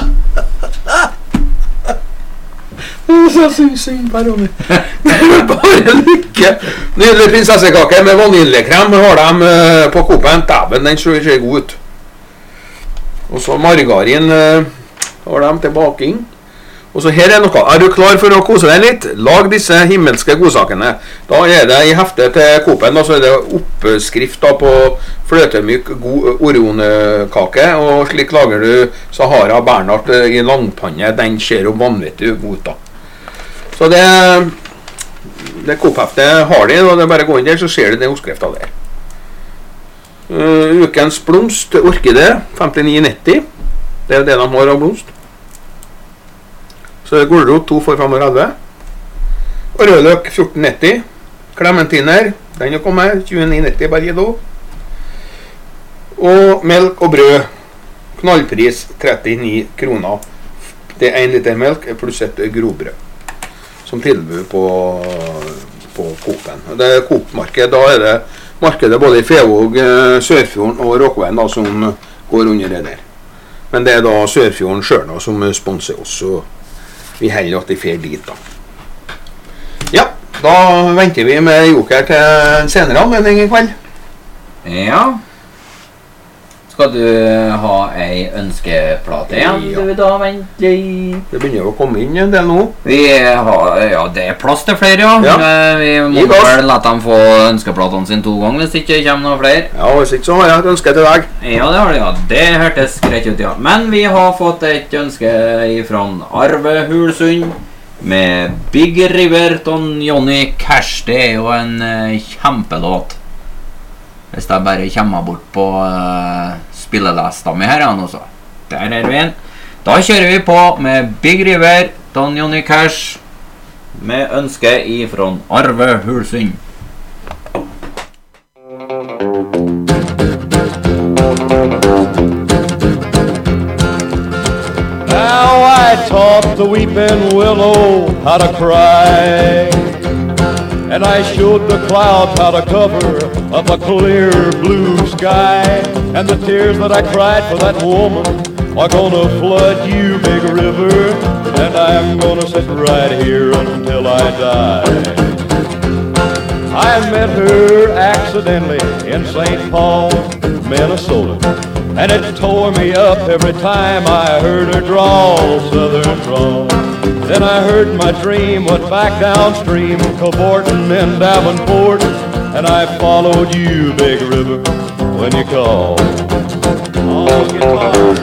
Så synd på Ronny. Bare lykke. Nydelig prinsessekake med vaniljekrem har de på Coopen. Dæven, den ser god ut. Og så margarin har de til baking. Og så her noe. Du klar for å kose deg litt? Lag disse himmelske godsakene. Da det i heftet til Coopen, så det oppskrift da på fløtemyk god orionkake. Og slik lager du Sahara Bernhardt i langpanne. Den ser jo vanvittig god ut da. Så det Coop-heftet har de, og det bare gå inn der, så ser du den oppskriften der. Ukens blomst, orkide, 59,90. Det det de har av blomst. Så gulrot, 2 for 35. Og rødløk, 14,90. Klementiner, den har kommet, 29,90 bare gitt opp. Og melk og brød, knallpris, 39 kroner. Det 1 liter melk pluss et grobrød. Som tilbud på Coopen. Det Coop-marked, da det markedet både i Fevåg, Sørfjorden og Råkveien da, som går under det der. Men det da Sørfjorden selv da, som sponser oss, og vi heller at de fer dit da. Ja, da venter vi med Joker til senere anledning i kveld. Ja. Skal du ha ei ønskeplate igjen? Ja. Du da venter litt. Det begynner å komme inn en del nå. Vi har, ja, det plass til flere, ja. Ja. Vi må vel la dem få ønskeplatene sine 2 ganger hvis det ikke kommer noen flere. Ja, hvis ikke så har jeg et ønske til deg. Ja, det har de, ja. Det hørtes greit ut, ja. Men vi har fått et ønske fra Arve Hulsund med Big River til Johnny Cash. Det jo en kjempelåt. Hvis jeg bare kommer bort på spillelesta mi her også. Der vi en. Da kjører vi på med Big River, Don Johnny Cash, med ønske ifra Arve Hulsund. Now I taught the weeping willow how to cry, and I showed the clouds how to cover up a clear blue sky. And the tears that I cried for that woman are gonna flood you, Big River, and I'm gonna sit right here until I die. I met her accidentally in St. Paul, Minnesota. and it tore me up every time I heard her drawl, southern drawl. Then I heard my dream went back downstream, cavorting in Davenport, and I followed you, Big River, when you called. Oh, guitar,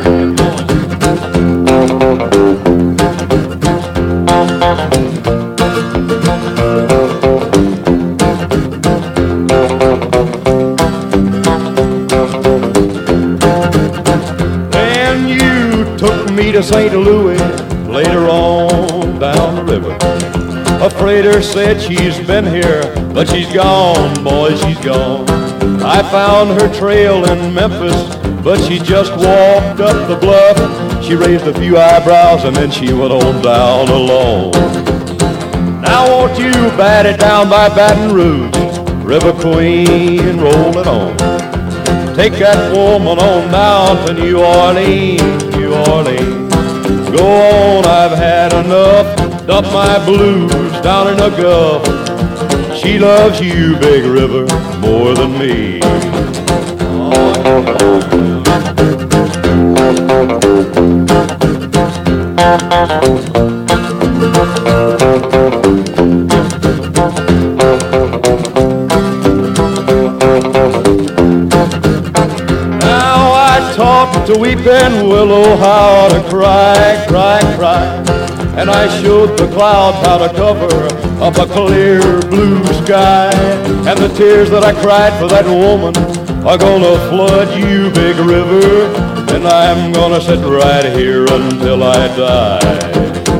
Then you took me to St. Louis, later on down the river. A freighter said she's been here, but she's gone, boy, she's gone. I found her trail in Memphis, but she just walked up the bluff. She raised a few eyebrows and then she went on down alone. Now won't you bat it down by Baton Rouge, River Queen, roll it on. Take that woman on down to New Orleans, New Orleans. Go on, I've had enough. Dump my blues down in the Gulf. She loves you, Big River, more than me. Now I talk to Weeping Willow how to cry, cry, cry. And I showed the clouds how to cover up a clear blue sky. And the tears that I cried for that woman are gonna flood you, Big River. And I'm gonna sit right here until I die.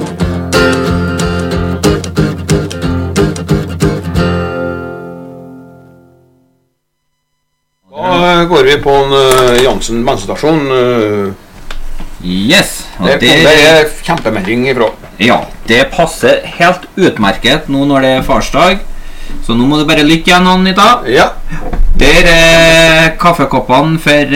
Da går vi på en Jansen bensinstasjon. Yes, og Det er kjempemelding ifra. Ja, det passer helt utmerket nå når det er farsdag. Så nå må du bare lytte igjen, Anita. Ja. Der er kaffekoppene for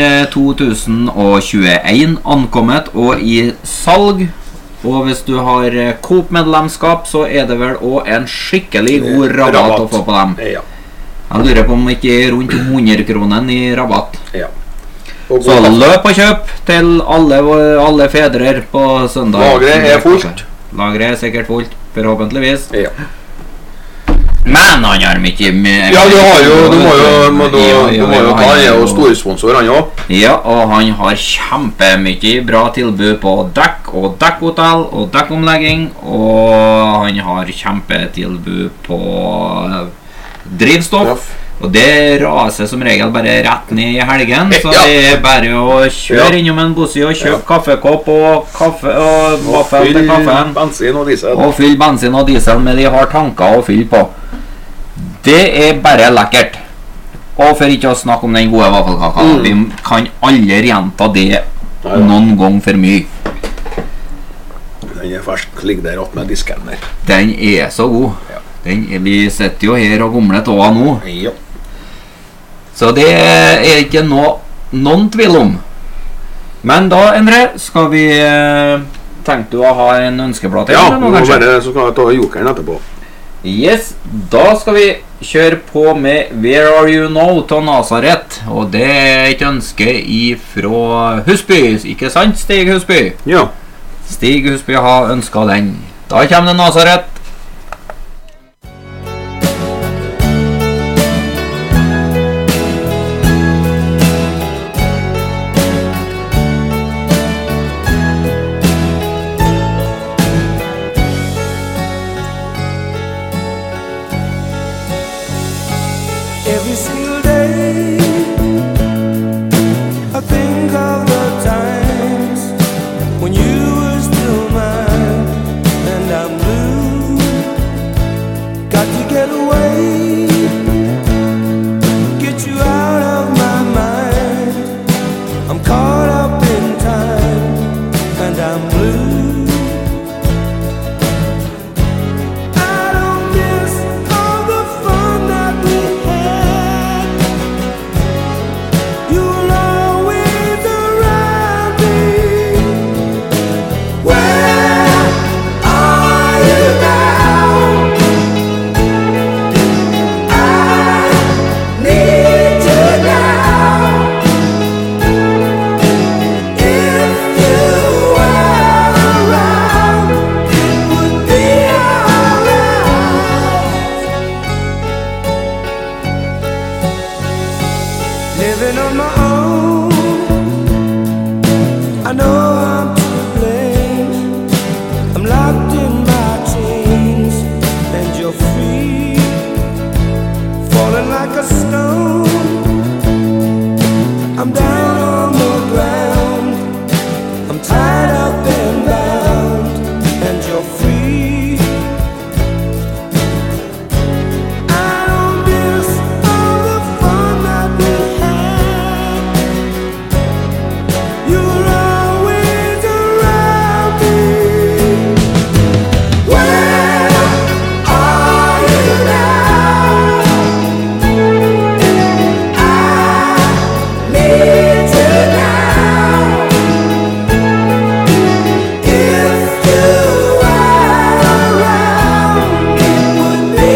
2021 ankommet og i salg. Og hvis du har Coop-medlemskap, så er det vel også en skikkelig god rabatt å få på dem. Ja. Jeg lurer på om ikke rundt 100 kroner i rabatt. Ja. Så løp og kjøp til alle fedrer på søndag. Lagret er fullt. Lagret er sikkert fullt, forhåpentligvis. Ja. Men han har mye med... Ja, du må jo ta det og storsponsor han også. Ja, og han har kjempemye bra tilbud på dekk og dekkhotell og dekkomlegging. Og han har kjempetilbud på drivstoff. Og det raser som regel bare rett ned i helgen, så det er bare å kjøre innom en Bossi og kjøpe kaffekopp og kaffe og vaffel til kaffen. Bensin og diesel. Og fyll bensin og diesel med de har tanker å fylle på. Det er bare lekkert. Og for ikke å snakke om den gode vaffelkaka, vi kan aldri gjenta det noen gang for mye. Den er fersk, ligger der opp med disken der. Den er så god. Vi sitter jo her og gomler tåa nå. Ja. Så det er ikke noen tvil om. Men da, Endre, skal vi tenke du å ha en ønskeplate? Ja, så skal jeg ta jokeren etterpå. Yes, da skal vi kjøre på med Where Are You Now til Nazaret. Og det er et ønske fra Husby, ikke sant, Stig Husby? Ja. Stig Husby har ønsket den. Da kommer det Nazaret. Every single day I think of the times when you were still mine, and I'm blue I'm down on the ground, I'm tied up and bound, and you're free. I don't miss all the fun that we had. You're always around me. Where are you now? I need you now. If you were around, it would be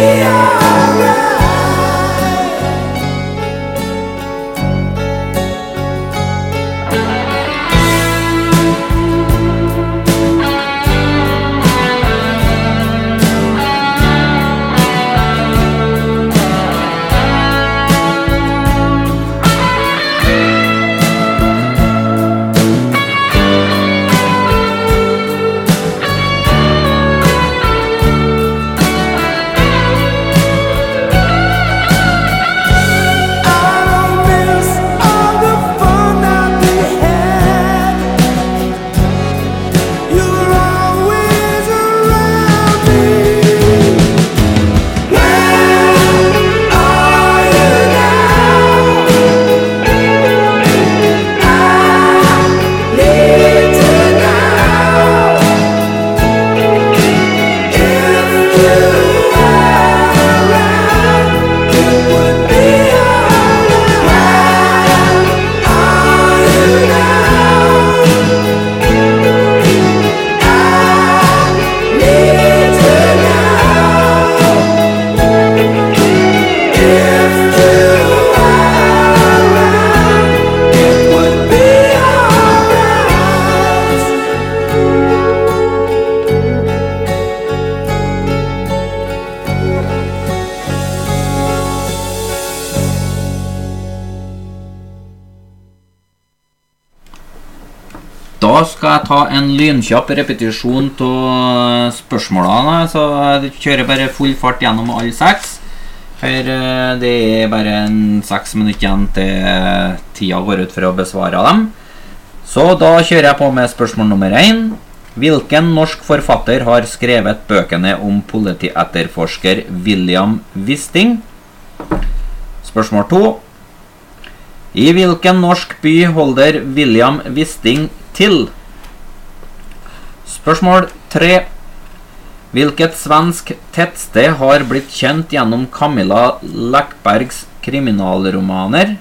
Da skal jeg ta en lynkjapp repetisjon av spørsmålene, så jeg kjører bare full fart gjennom alle 6. For det bare 6 minutter igjen til tida går ut for å besvare dem. Så da kjører jeg på med spørsmål nummer 1. Hvilken norsk forfatter har skrevet bøkene om politietterforsker William Wisting? Spørsmål 2. I hvilken norsk by holder William Wisting til? Spørsmål 3. Hvilket svensk tettsted har blitt kjent gjennom Camilla Läckbergs kriminalromaner?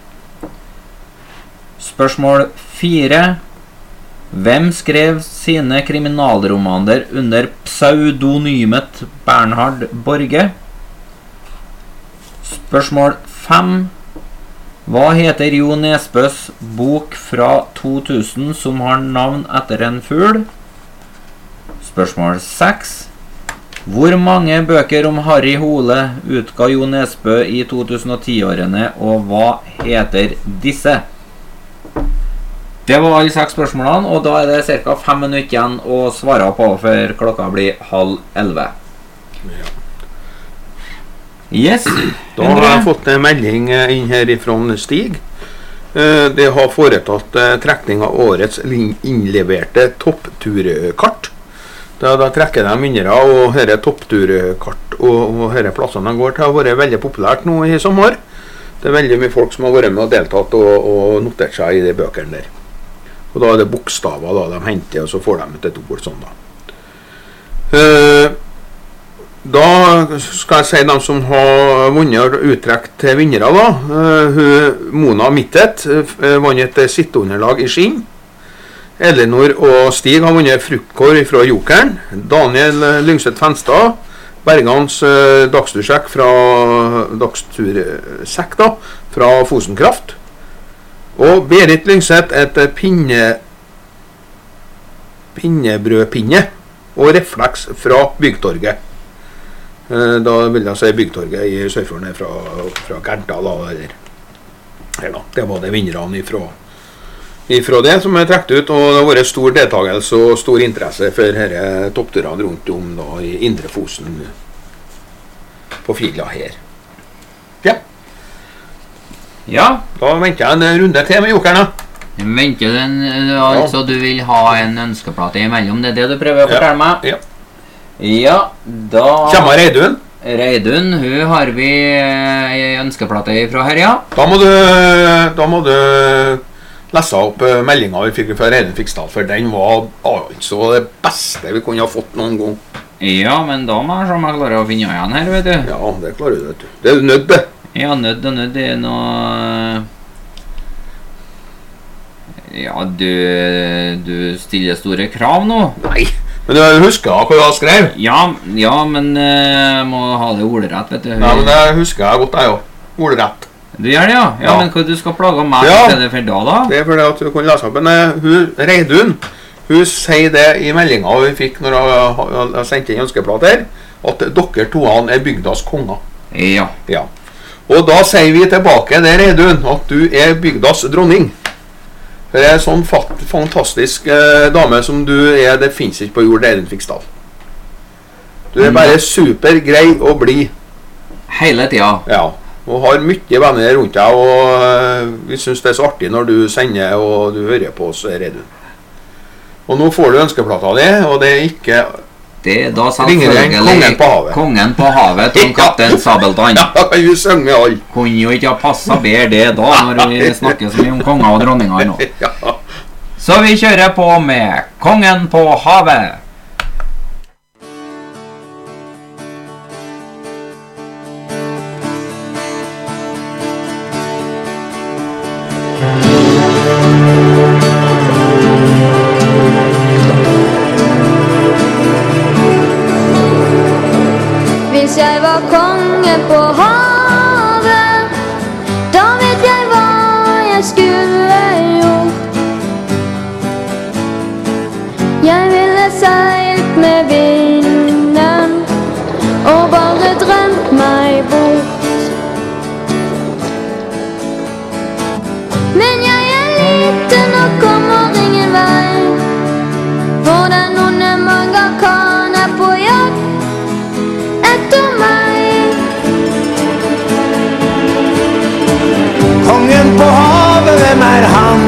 Spørsmål 4. Hvem skrev sine kriminalromaner under pseudonymet Bernhard Borge? Spørsmål 5. Hva heter Jo Nesbøs bok fra 2000 som har navn etter en fugl? Spørsmål 6. Hvor mange bøker om Harry Hole utga Jo Nesbø i 2010-årene, og hva heter disse? Det var alle 6 spørsmålene, og da er det ca. 5 minutter igjen å svare på, for klokka blir 10:30. Yes. Da har jeg fått en melding inn her fra Stig. Det har foretatt trekning av årets innleverte toppturkart. Da trekker de vinnere, og dette toppturkart og disse plassene de går til har vært veldig populært nå i sommer. Det er veldig mye folk som har vært med og deltatt og notert seg i de bøkene der. Og da er det bokstaver da de henter, og så får de et ord sånn da. Da skal jeg si dem som har vunnet og uttrekk til vinnere da. Mona Mittet vant et sitteunderlag i Skinn. Elinor og Stig har vunnet fruktkår fra Jokeren. Daniel Lyngseth Fenstad, Bergans dagsturssekk fra Dagstursekk da, fra Fosenkraft. Og Berit Lyngseth et pinnebrødpinne og refleks fra Byggtorget. Da vil jeg si Byggtorget i Sørfjorden fra Gerdal eller da. Det var det vinnerne ifra det som er trekt ut, og det har vært stor deltakelse og stor interesse for disse toppturene rundt om da, i Indre Fosen på Fila her. Ja. Ja. Da venter jeg en runde til med jokeren da. Venter den, altså du vil ha en ønskeplate imellom, det det du prøver å fortelle meg? Ja. Ja, da... Kommer Reidun? Reidun, hun har vi en ønskeplate fra her, ja. Da må du lese opp meldingen vi fikk fra Reidun Fiksdal, for den var altså det beste vi kunne ha fått noen gang. Ja, men da må jeg se om jeg klarer å finne igjen her, vet du. Ja, det klarer du, vet du. Det er nødt det. Ja, nødt og nødt, det er noe... Ja, du stiller store krav nå. Nei, men du husker hva du har skrevet? Ja, men jeg må ha det ordrett, vet du. Ja, men det husker jeg godt, jeg jo. Ordrett. Du gjør det, ja? Ja, men hva du skal plage meg til det for da? Det er fordi at du kan lese opp. Men Reidun, hun sier det i meldingen vi fikk når hun sendte inn ønskeplater, at dere toene er bygdas konger. Ja. Ja. Og da sier vi tilbake det, Reidun, at du er bygdas dronning. Det er en sånn fantastisk dame som du er, det finnes ikke på jord, Reidun Fiksdal. Du er bare super grei og blid. Hele tida? Ja, og har mye venner rundt deg, og vi synes det er så artig når du sender og du hører på oss, Reidun. Og nå får du ønskeplata di, og det er ikke... Det er da selvfølgelig Kongen på havet. Kongen på havet, som Kaptein Sabeltann. Ja, da kan vi synge alle. Kunne jo ikke ha passet bedre det da, når vi snakker så mye om konger og dronninger nå. Ja. Så vi kjører på med Kongen på havet. Hvis jeg var konge på havet, da vet jeg hva jeg skulle gjort. Jeg ville seilt med vinden og bare drømt meg bort. Men jeg er liten og kommer ingen vei, for den onde Maga Khan er på jakt etter meg. Kongen på havet, hvem er han?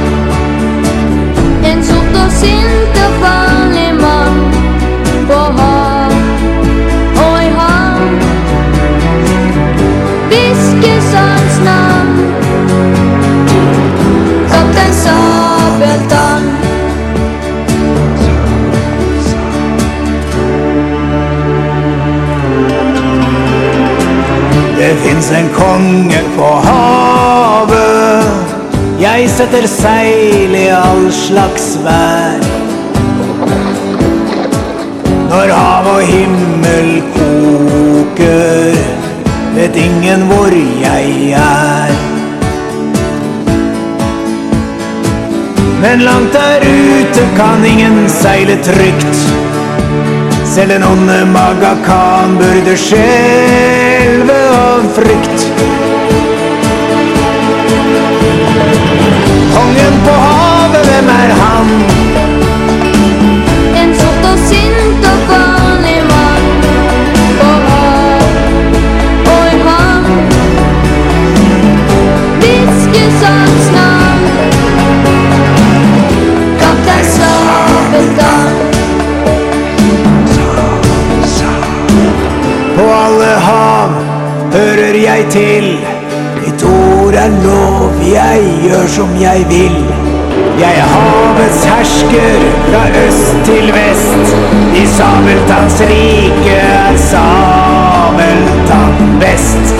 En sort og sint og farlig mann på hav og i havn. Hviskes hans navn, Kaptein Sabeltann. Det finnes en konge på havet. Jeg setter seil i all slags vær. Når hav og himmel koker, vet ingen hvor jeg er. Men langt der ute kan ingen seile trygt. Selv den onde Maga Khan burde skjelve av frykt. Kongen på havet, hvem er han? En sort og sint og farlig mann på hav og i havn. Hviskes hans navn, Kaptein Sabeltann. På alle hav hører jeg til. Ditt ord er lov, jeg gjør som jeg vil. Jeg er havets hersker fra øst til vest. I Sabeltanns rike er Sabeltann best.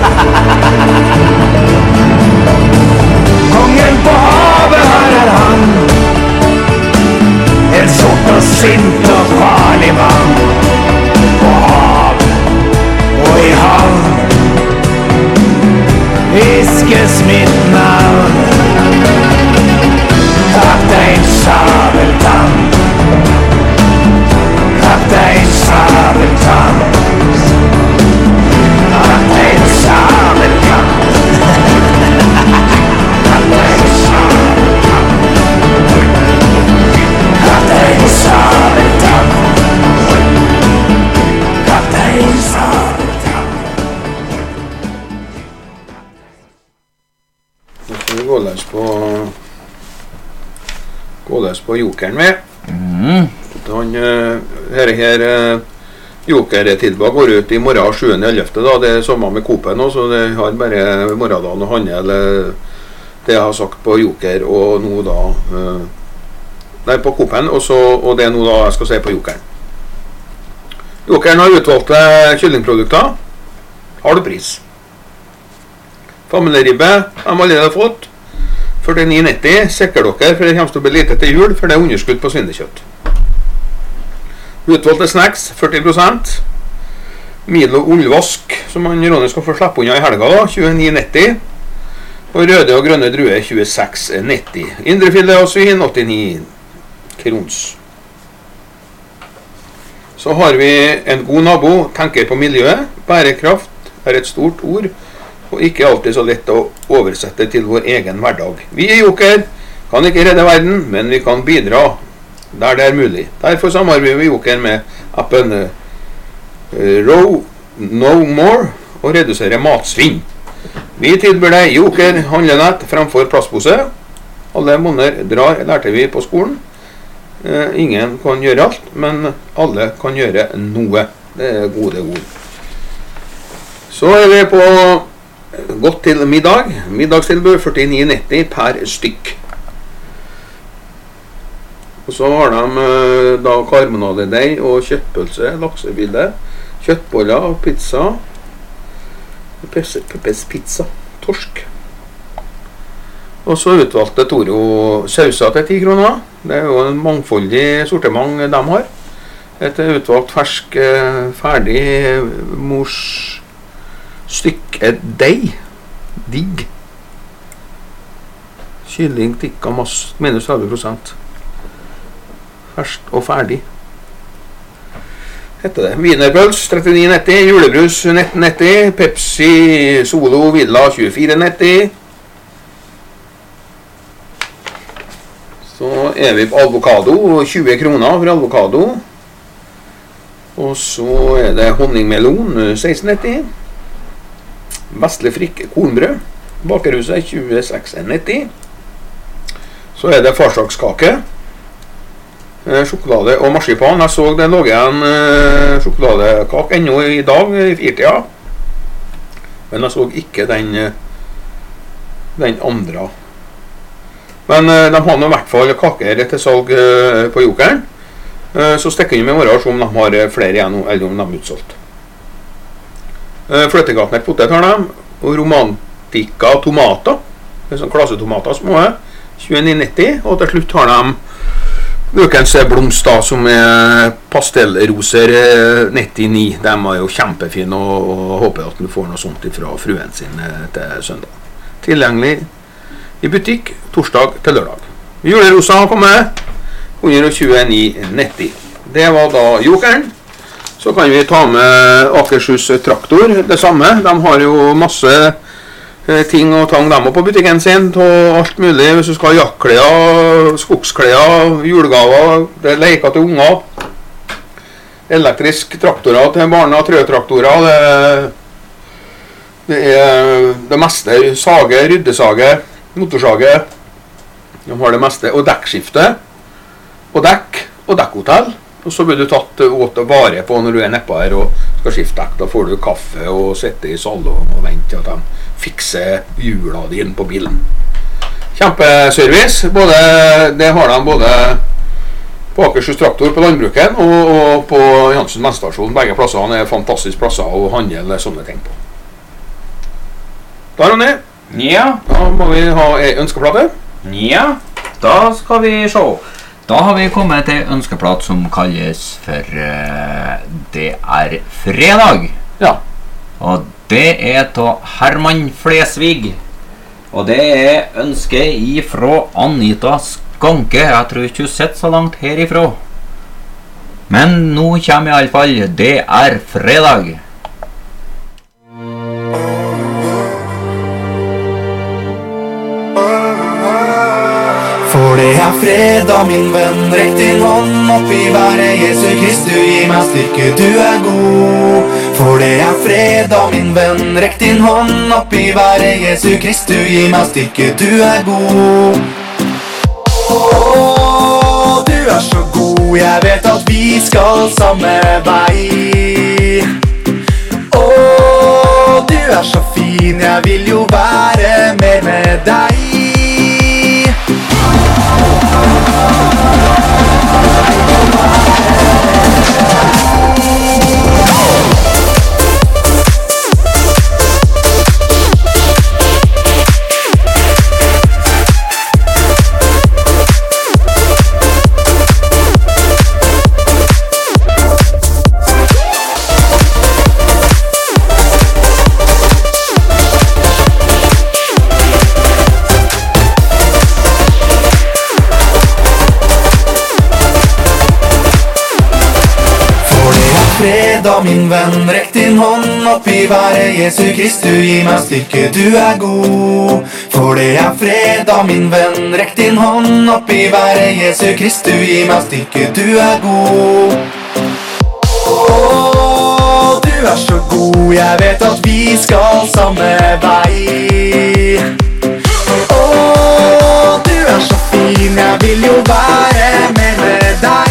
Kongen på havet, her er han. En sort og sint og farlig mann. På hav og i havn hviskes mitt navn, Kaptein Sabeltann. Kaptein Sabeltann. Kaptein Sabeltann. gå løs på jokeren med. Her jokertilbud går ut I morgen 7.11. da, det samme med Coop-en nå, så det har bare morgendagen å handle det jeg har sagt på joker og nå da, nei på Coop-en, og det nå da jeg skal si på jokeren. Jokeren har utvalgte kyllingprodukter, har du pris. Familieribbe har man allerede fått, 49,90, sikkerdokker for det kommer til å bli lite til jul, for det underskudd på svindekjøtt. Utvalgte snacks, 40%. Milo ullvask, som man Ronny skal få slippe unna I helga da, 29,90. Og røde og grønne druer, 26,90. Indrefilet og svin, 89 krons. Så har vi en god nabo, tenker på miljøet. Bærekraft et stort ord, og ikke alltid så lett å oversette til vår egen hverdag. Vi Joker, kan ikke redde verden, men vi kan bidra der det mulig. Derfor samarbeider vi Joker med appen Row No More og reduserer matsvinn. Vi tilbyr deg Joker handlenett fremfor plastpose. Alle måneder drar, lærte vi på skolen. Ingen kan gjøre alt, men alle kan gjøre noe. Det gode ord. Så vi på godt til middag. Middagstilbud 49,90 per stykk. Og så har de da karbonadedeig og kjøttpølse, laksefille, kjøttboller, pizza, pizza, torsk. Og så utvalgte Toro sauser til 10 kroner. Det jo en mangfoldig sortiment de har. Et utvalgt fersk, ferdig mors stykke deig. Digg. Kylling tikka minus 30%. Ferskt og ferdig. Heter det. Wienerpøls 39,90, julebrus 19,90, Pepsi Solo Villa 24,90. Så vi på avokado, 20 kroner for avokado. Og så det honningmelon 16,90. Vestle frikke kornbrød, bakerhuset 26,90. Så det farsdagskake. Sjokolade og marsipan. Jeg så det lå en sjokoladekake ennå I dag I 4-tida. Men jeg så ikke den andre. Men de har nå I hvert fall kaker til salg på jokeren. Så stikker de med morgen og se om de har flere igjen, eller om de utsolgt. Fløtegatner potet har de, og romantika tomater. Det sånn klassetomater små, 29,90. Og til slutt har de ukens blomst da, som pastellroser 99. De jo kjempefine og håper at du får noe sånt fra fruen sin til søndag. Tilgjengelig I butikk torsdag til lørdag. Julerosa har kommet 129,90. Det var da jokeren. Så kan vi ta med Akershus traktor, det samme. De har jo masse ting og tang dem på butikken sin, og alt mulig, hvis du skal ha jakkklær, skogsklær, julegaver, det leker til unger, elektrisk traktorer til barna, trøtraktorer, det det meste, sage, ryddesage, motorsage, de har det meste, og dekkskifte, og dekk, og dekkhotell, og så blir du tatt vare på når du nedpå her og skal skifte dekk. Da får du kaffe og sitte I salong og vente til at de fikser hjula din på bilen. Kjempeservice. Det har de både på Akershus traktor på landbruken og på Jansen mensstasjon. Begge plassene fantastiske plasser å handle sånne ting på. Da Ronny. Ja. Da må vi ha en ønskeplate. Ja, da skal vi se. Da har vi kommet til ønskeplat som kalles for Det fredag. Ja. Og det til Herman Flesvig. Og det ønske ifra Anita Skanke. Jeg tror ikke hun sitter så langt herifra. Men nå kommer I alle fall Det fredag. For det fredag, min venn, rekk din hånd opp I været. Jesu Krist, du gir meg styrke, du god. For det fredag, min venn, rekk din hånd opp I været. Jesu Krist, du gir meg styrke, du god. vi skal samme vei. Åh, du så fin, jeg vil jo være mer med deg. Da min venn, rekk din hånd opp I været. Jesu Kristu, gi meg styrke, du god. For det fred, da min venn, rekk din hånd opp I været. Jesu Kristu, gi meg styrke, du god. Åh, du så god, jeg vet at vi skal samme vei. Åh, du så fin, jeg vil jo være mer med deg.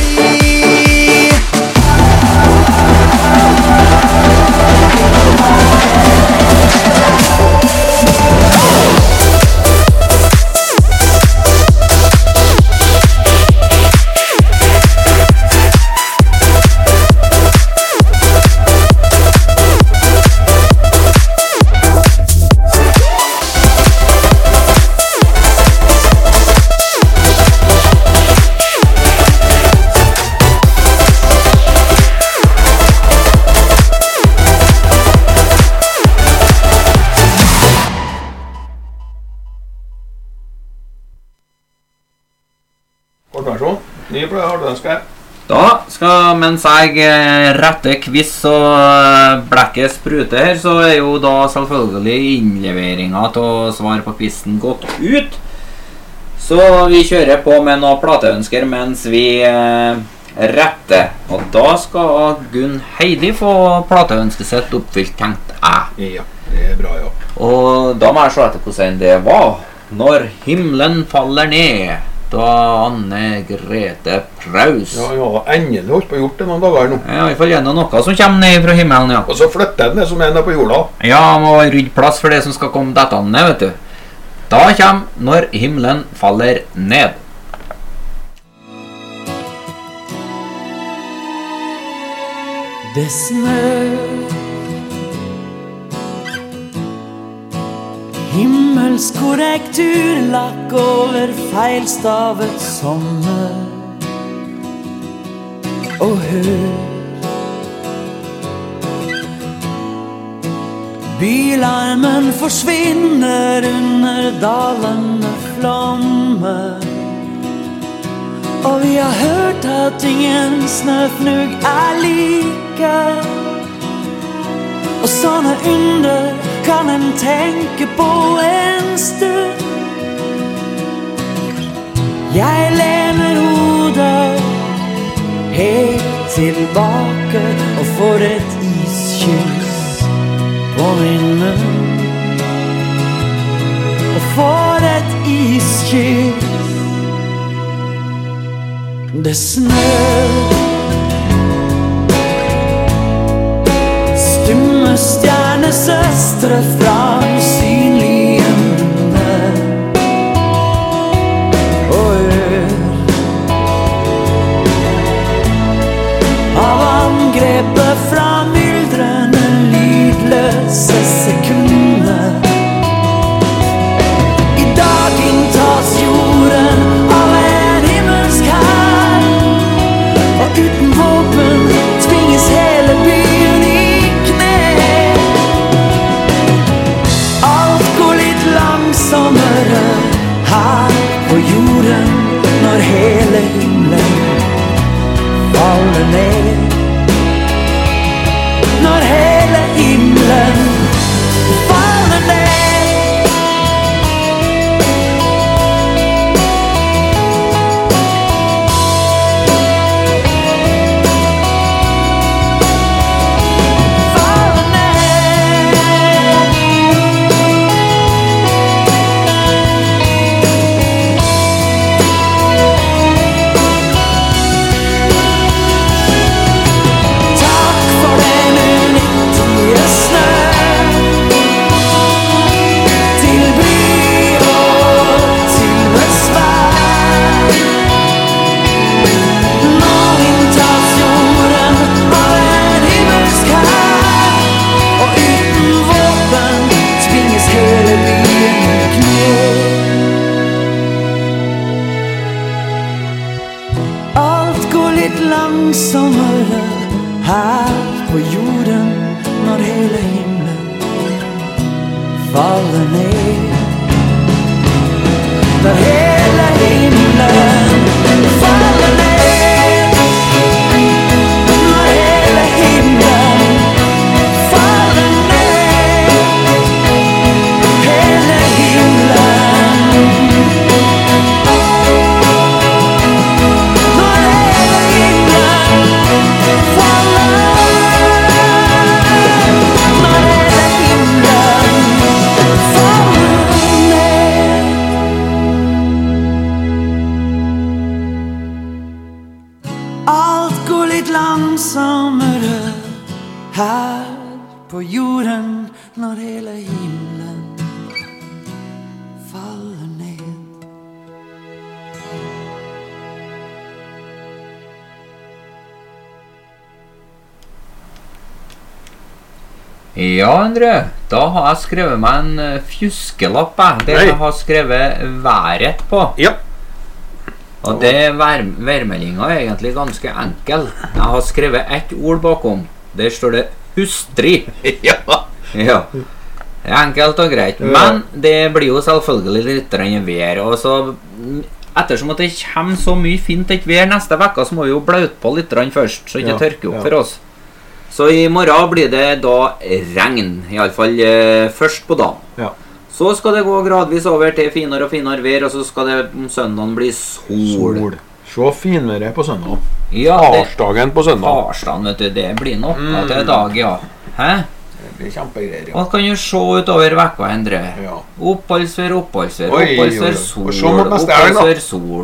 Da skal, mens jeg retter quiz og blekket spruter her, så jo da selvfølgelig innleveringen til svar på quizen gått ut. Så vi kjører på med noen plateønsker mens vi retter. Og da skal Gunn Heidi få plateønsket sitt oppfylt, tenkte jeg. Ja, det bra, ja. Og da må jeg se etter hvordan det var. Når himmelen faller ned, da Anne Grete Preus. Ja, endelig holdt på gjort det noen dager nå. Ja, I fall gjennom noe som kommer ned fra himmelen, ja. Og så flytter den det som ned på jorda. Ja, må rydde plass for det som skal komme dette ned, vet du. Da kommer Når himmelen faller ned. Det snør, himmelsk korrekturlakk over feilstavet sommer. Og hør, bylarmen forsvinner under dalende flommer. Og vi har hørt at ingen snøfnugg like. Og sånne under kan en tenke på en stund. Jeg lener hodet helt tilbake og får et iskyss på min munn. Og får et iskyss. Det snør, stumme stjernesøstre fra usynlige munner. Og av angrepet fra myldrende lydløse sekunder. I dag inntas jorden av en himmelsk hær, og uten våpen tvinges hele byen I kne. litt langsommere her på jorden når hele himmelen faller ned. Når hele himmelen faller ned. Når hele himmelen faller ned. Hele himmelen. Når hele himmelen faller ned. Når hele himmelen faller ned. Alt går litt langsommere her på jorden når hele himmelen faller ned. Ja, André, da har jeg skrevet meg en fjuskelapp der jeg har skrevet været på. Ja. Og det værmeldingen er egentlig ganske enkel. Jeg har skrevet ett ord bakom. Der står det hustri. Ja. Ja. Det er enkelt og greit. Men det blir jo selvfølgelig litt vær. Og så, ettersom at det kommer så mye fint et vær neste vekka, så må vi jo blaute på litt først, så ikke tørke opp for oss. Så i morgen blir det da regn, i alle fall først på dagen. Ja. Så skal det gå gradvis over til finere og finere vær, og så skal det om søndagen bli sol. Se finværet på søndag. Ja, Farsdagen på søndag. Farsdagen, vet du, det blir noe til dag, ja. Hæ? Det blir kjempegreier, ja. Hva kan du se utover vekka, Endre? Ja. Oppholdsvær, Oi, oppholdsvær, oi, oppholdsvær, oi. sol, Og se mot neste helg, da. oppholdsvær,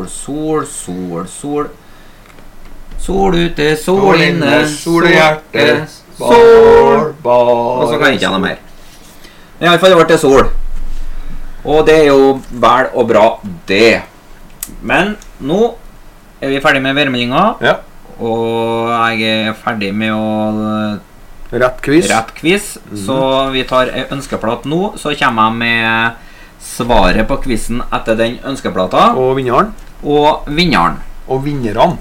sol. Sol ute, sol inne, sol i hjertet, sol. bar. Og så kan jeg ikke ha noe mer. I alle fall det ble sol. Og det er jo vel og bra det. Men nå er vi ferdig med værmeldingen. Ja. Og jeg er ferdig med å Rett quiz. Så vi tar en ønskeplate nå. Så kommer jeg med svaret på quizen etter den ønskeplata. Og vinneren. Og vinneren. Og vinnerne.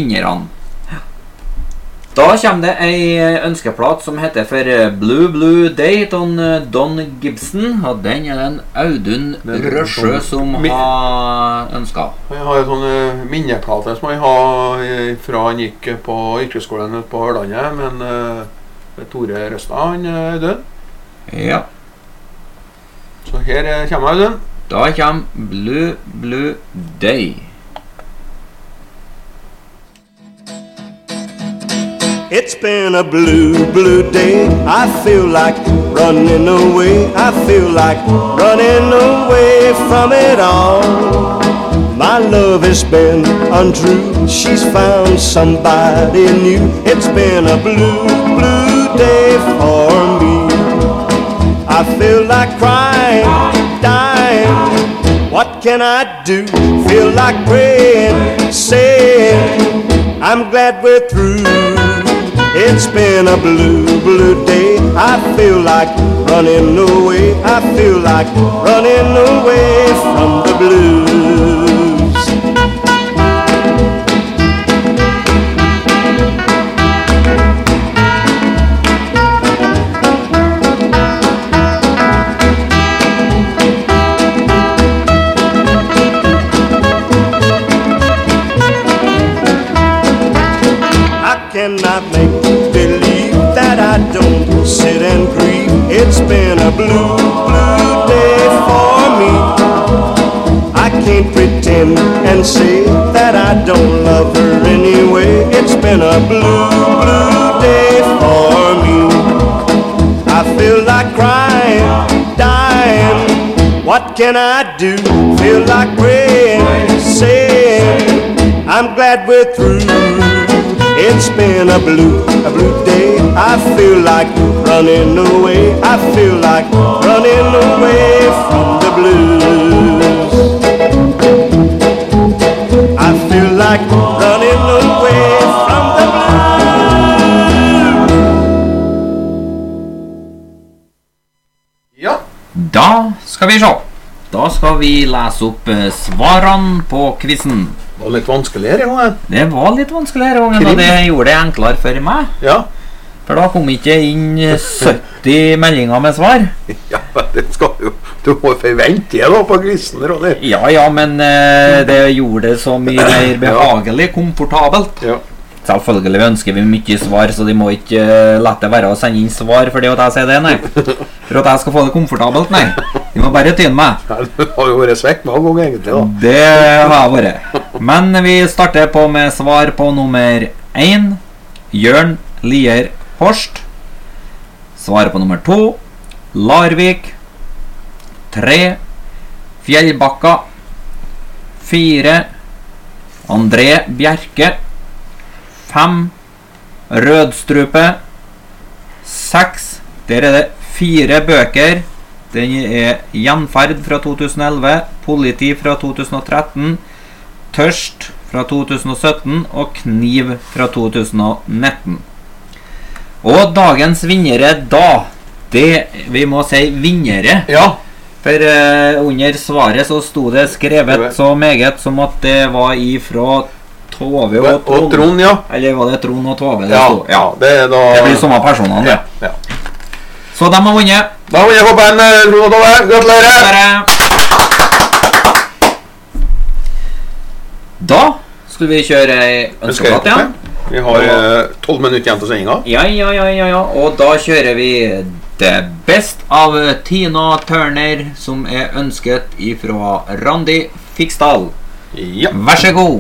Da kommer det en ønskeplat som heter for Blue Blue Day av Don Gibson. Og den er en Audun Røsjø som har ønsket. Jeg har en sånn minneplate som jeg har fra han gikk på yrkesskolen på Ørlandet, men Tore Røstad, han er død. Ja. Så her kommer Audun. Da kommer Blue Blue Day. It's been a blue, blue day. I feel like running away. I feel like running away from it all. My love has been untrue. She's found somebody new. It's been a blue, blue day for me. I feel like crying, dying. What can I do? Feel like praying, saying I'm glad we're through. It's been a blue, blue day. I feel like running away. I feel like running away from the blues. I cannot make believe that I don't sit and grieve. It's been a blue, blue day for me. I can't pretend and say that I don't love her anyway. It's been a blue, blue day for me. I feel like crying, dying. What can I do? Feel like praying, saying I'm glad we're through. It's been a blue day. I feel like running away. I feel like running away from the blues. I feel like running away from the blues. Ja. Da skal vi se. Da skal vi lese opp svarene på quizen. Og litt vanskeligere gangen. Det var litt vanskeligere gangen, og det gjorde det enklere for meg. Ja. For da kom ikke inn 70 meldinger med svar. Ja, det skal jo. Du må forvente det da på grisen, Ronny. Ja, men det gjorde det så mye mer behagelig, komfortabelt. Ja. Selvfølgelig ønsker vi mye svar, så de må ikke lette det være å sende inn svar for det at jeg sier det, nei. For at jeg skal få det komfortabelt, nei. De må bare tyne meg. Ja, det har jo vært svekk mange ganger egentlig da. Det har jeg vært. Men vi starter på med svar på nummer 1. Jørn Lier Horst. Svaret på nummer 2. Larvik. 3. Fjellbakka. 4. André Bjerke. 5. Rødstrupe. 6. Der er det 4 bøker. Den er Gjenferd fra 2011, Politi fra 2013, Tørst fra 2017 og Kniv fra 2019. Og dagens vinnere da, vi må si vinnere. Ja. For under svaret så stod det skrevet så meget som at det var ifra Tove og Trond, ja. Eller var det Trond og Tove det ja, stod? Ja, det er da... Det blir samme personene, det. Ja. Så de har vunnet. Da vil jeg håpe en Trond og Tove. Gratulerer! Da skulle vi kjøre ønskeplatt igjen. Vi har 12 minutter igjen til sendinga. Ja. Og da kjører vi The Best av Tina Turner, som er ønsket ifra Randi Fiksdal. Ja. Vær så god.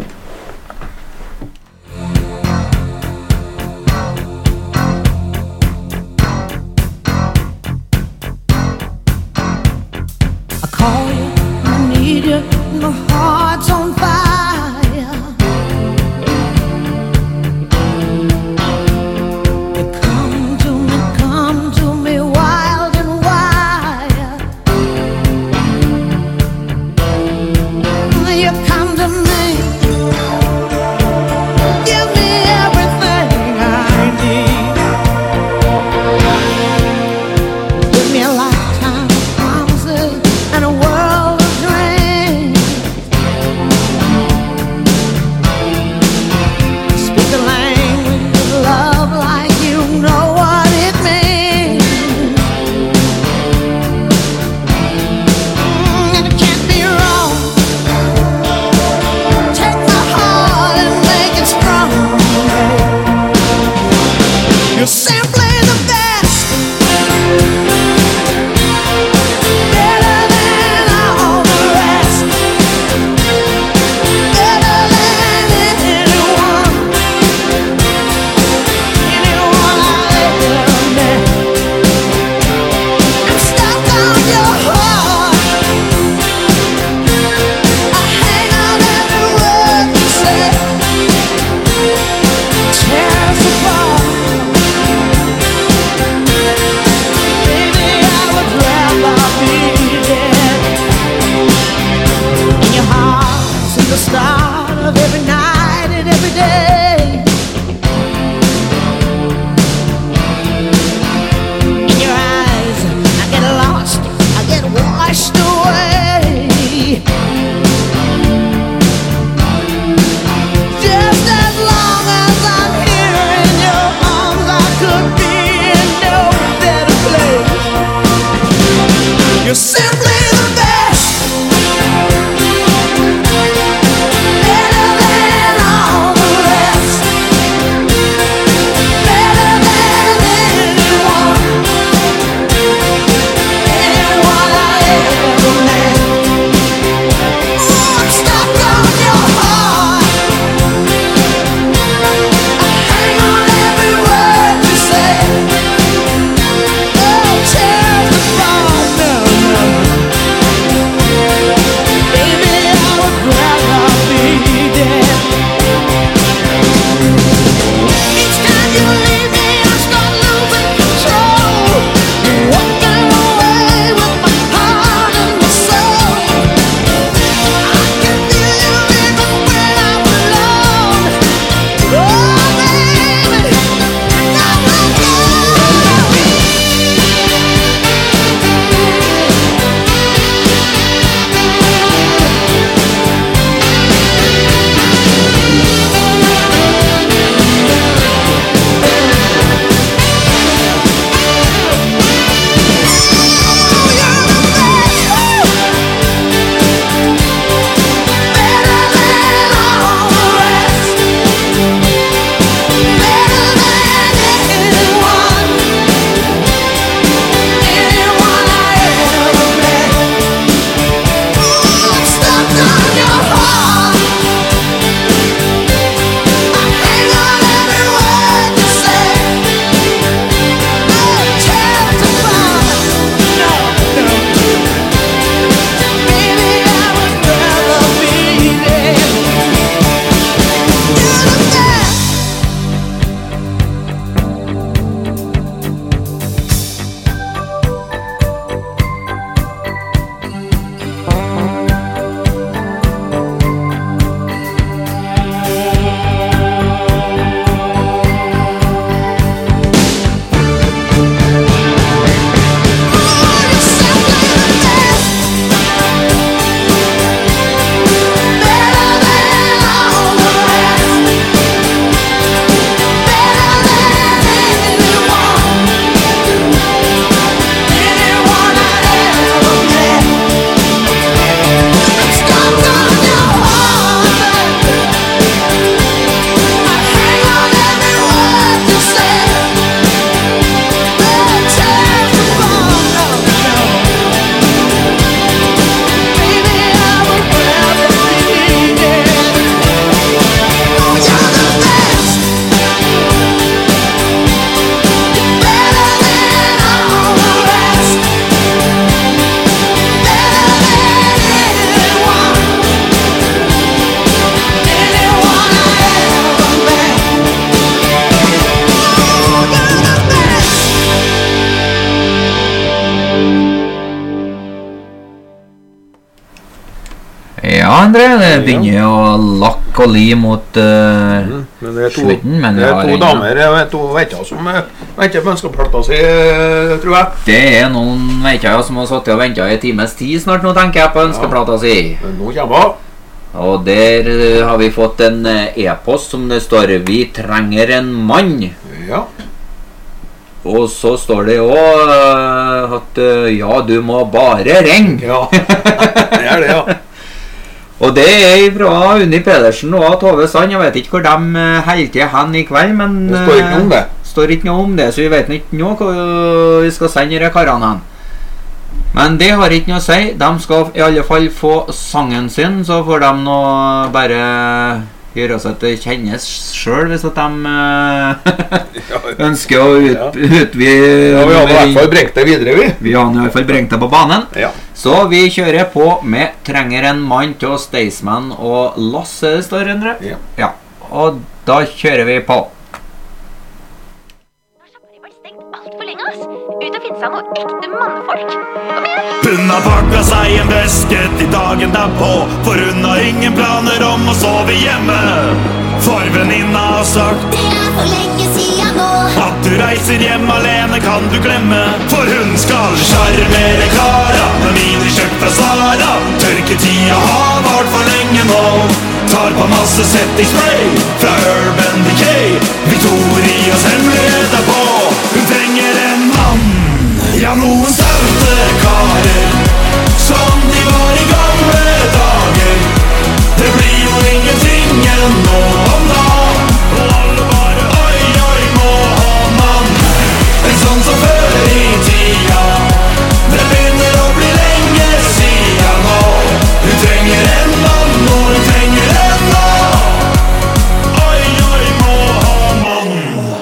André. Det begynner å lakke og li mot slutten, men det to damer, to vekker som venter på ønskeplata si, tror jeg. Det noen vekker som har satt og ventet I times tid snart nå, tenker jeg på ønskeplata si. Nå kommer jeg. Og der har vi fått en e-post som det står «Vi trenger en mann». Ja. Og så står det også at ja, du må bare ringe. Ja, det det, ja. Og det fra Unni Pedersen og Tove Sand. Jeg vet ikke hvor de holder til hen I kveld, men det står ikke noe om det. Står ikke noe om det, så vi vet ikke noe hvor vi skal sende dere karene hen. Men det har ikke noe å si. De skal I alle fall få sangen sin, så får de nå bare gjøre oss at det kjennes selv hvis at de ønsker å utvide. Ja, vi har I hvert fall brengt det videre, vi. Vi har I hvert fall brengt det på banen. Ja. Så vi kjører på med «Trenger en mann» til Staysman og Lasse, det står, Endre. Ja. Ja. Og da kjører vi på. Alt for lenge, ass. Ut og finne seg noe ekte mannefolk. Kom igjen! Hun har pakket seg en veske til dagen derpå, for hun har ingen planer om å sove hjemme. For venninna har sagt Det for lenge siden nå. At du reiser hjem alene kan du glemme, for hun skal charmere Kara med minikjøkt fra Sara. Tørketida har vart for lenge nå. Tar på masse settingspray fra Urban Decay. Victorias hemmelighet på. Hun trenger en mann, ja, noen staute karer, som de var I gamle dager. Det blir jo ingenting ennå om dagen, og alle bare oi, oi, må ha mann. En sånn som før I tida, det begynner å bli lenge siden nå. Hun trenger en mann, og hun trenger en mann. Oi, oi, må ha mann.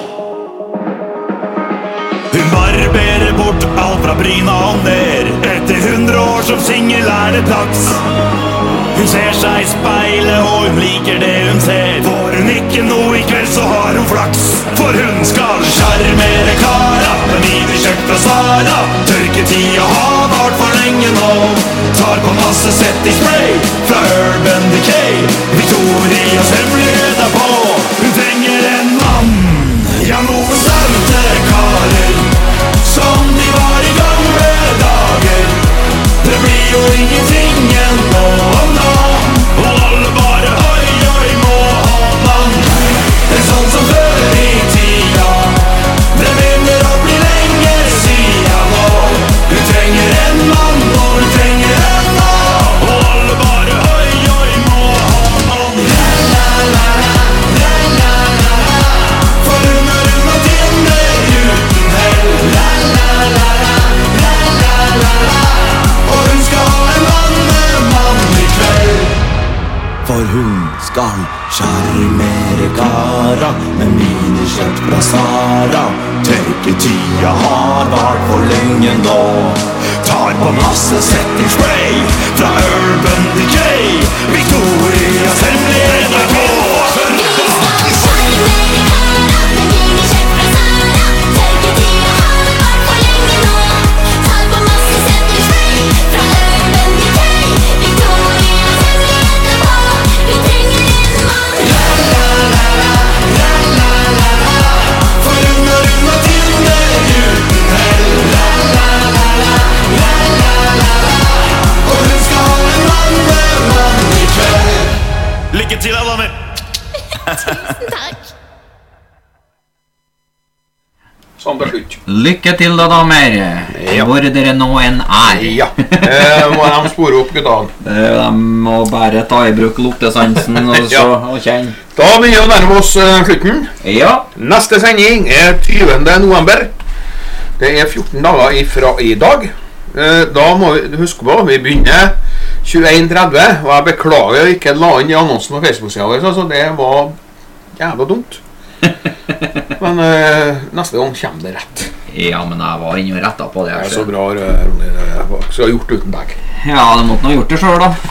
Hun barberer bort alt fra bryna og ned. Etter 100 år som singel det dags. Hun ser seg I speilet og hun liker det hun ser. Får hun ikke noe I kveld så har hun flaks, for hun skal charmere Kara med minikjøkt fra Sara. Tørketida har vart for lenge nå. Tar på masse settingspray fra Urban Decay. Victorias hemmelighet på. Hun trenger en mann, ja, noen staute karer, som de var I gamle dager. Det blir jo ingenting ennå om dagen, og alle bare oi, oi, må ha mann. En sånn som før I tida, det begynner å bli lenge siden nå. Hun trenger en mann, og hun trenger en mann, og alle bare oi, oi, må ha mann. La, la, la, la, la, la, la. For hun har Tinder uten hell. La, la, la, la, la, la, la. Og hun skal ha en mann I kveld. For hun skal charmere Kara med minikjøtt fra Sara. Tørketida har vart for lenge nå. Tar på masse settingspray fra Urban Decay. Victorias hemmelighet på. Lykke til, damer! Tusen takk. Sånn til slutt. Lykke til da, damer. Ja. Hvor dere nå enn Ja, må de spore opp guttene. De må bare ta I bruk luktesansen og, så, og kjenne. Da begynner vi nærme oss slutten. Ja. Neste sending 20. november. Det 14 dager ifra I dag. Da må vi huske på, vi begynner 21.30, og jeg beklager ikke la inn I annonsen på Facebook-siden vår, så det var jævla dumt. Men neste gang kommer det rett. Ja, men jeg var inne og rettet på det. Det så bra, Ronny. Jeg skulle ha gjort det uten deg. Ja, du måtte nå ha gjort det selv da.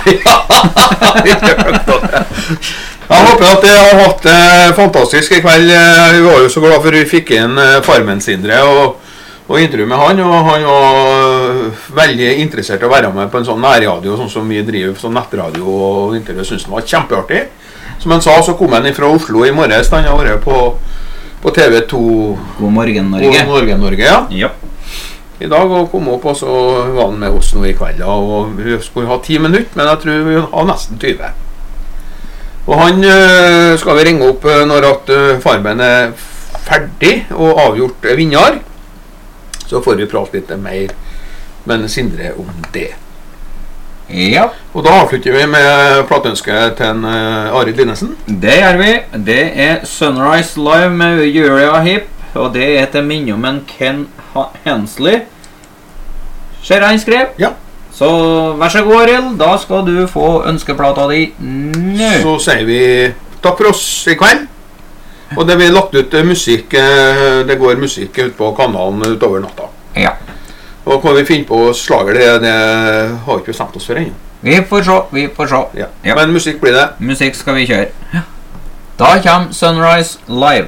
Jeg håper at dere har hatt det fantastisk I kveld. Vi var jo så glad for vi fikk inn Farmen Sindre og intervju med han, og han var veldig interessert i å være med på en sånn nærradio, sånn som vi driver, sånn nettradio og intervju, synes det var kjempeartig. Som han sa, så kom han fra Oslo i morges, han har vært på TV2 God morgen Norge. God morgen Norge, ja. Ja. I dag og kom opp, og så var han med oss nå i kveld, og vi skulle ha 10 minutter, men jeg tror vi har nesten 20. Og han skal vi ringe opp når at farben er ferdig og avgjort vinner. Så får vi prate litt mer med Sindre om det. Ja. Og da avslutter vi med plateønsket til en Arild Linnesen. Det gjør vi. Det er Sunrise Live med Uriah Heep, og det er til minne om en Ken Hensley. Ser han skrev? Ja. Så vær så god, Arild. Da skal du få ønskeplata di nå. Så sier vi takk for oss i kveld. Og det blir lagt ut musikk, det går musikk ut på kanalen utover natta. Ja. Og hva vi finner på slager, det har ikke bestemt oss for ennå. Vi får se. Ja. Ja. Men musikk blir det. Musikk skal vi kjøre. Ja. Da kommer Sunrise Live.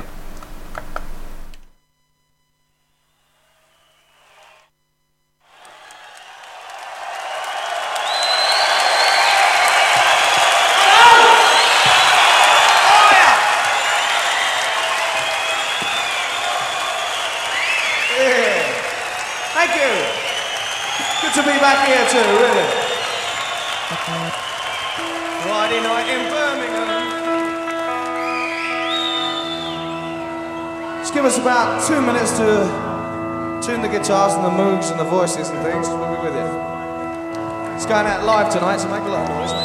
Friday night in Birmingham. Just give us about 2 minutes to tune the guitars and the moogs and the voices and things. We'll be with you. It's going out live tonight, so make a lot of noise.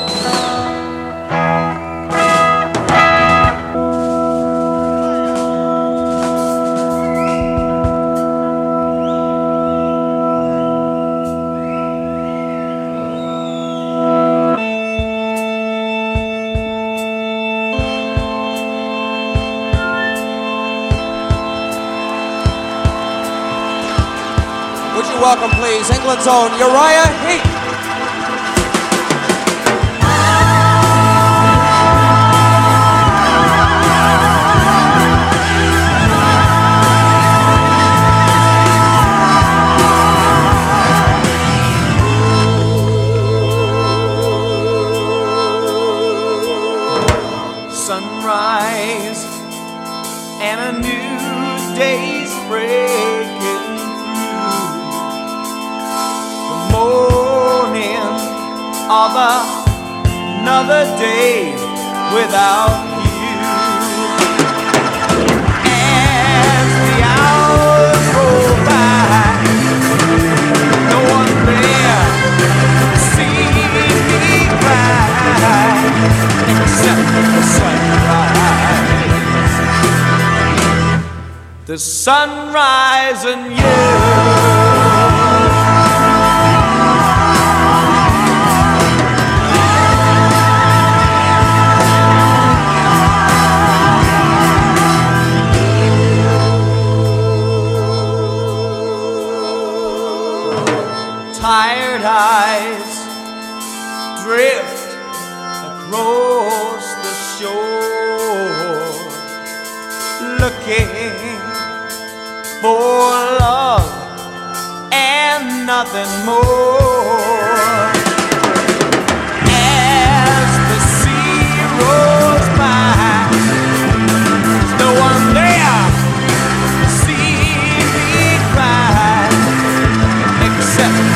Welcome, please, England's own Uriah Heep. Sunrise and a new day's breaking. Morning of another day without you. As the hours roll by, no one there to see me cry except the sunrise. The sunrise and you. Tired eyes drift across the shore, looking for love and nothing more. As the sea rolls by, there's no one there to see me cry except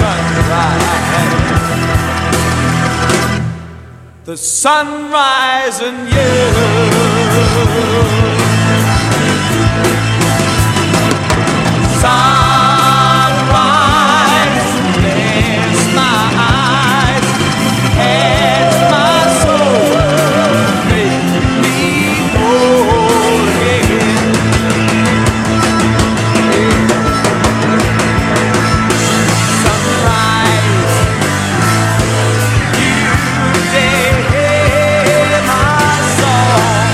the sunrise and you. Song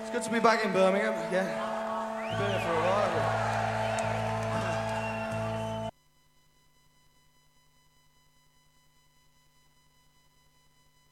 It's good to be back in Birmingham. Yeah, been here for a while.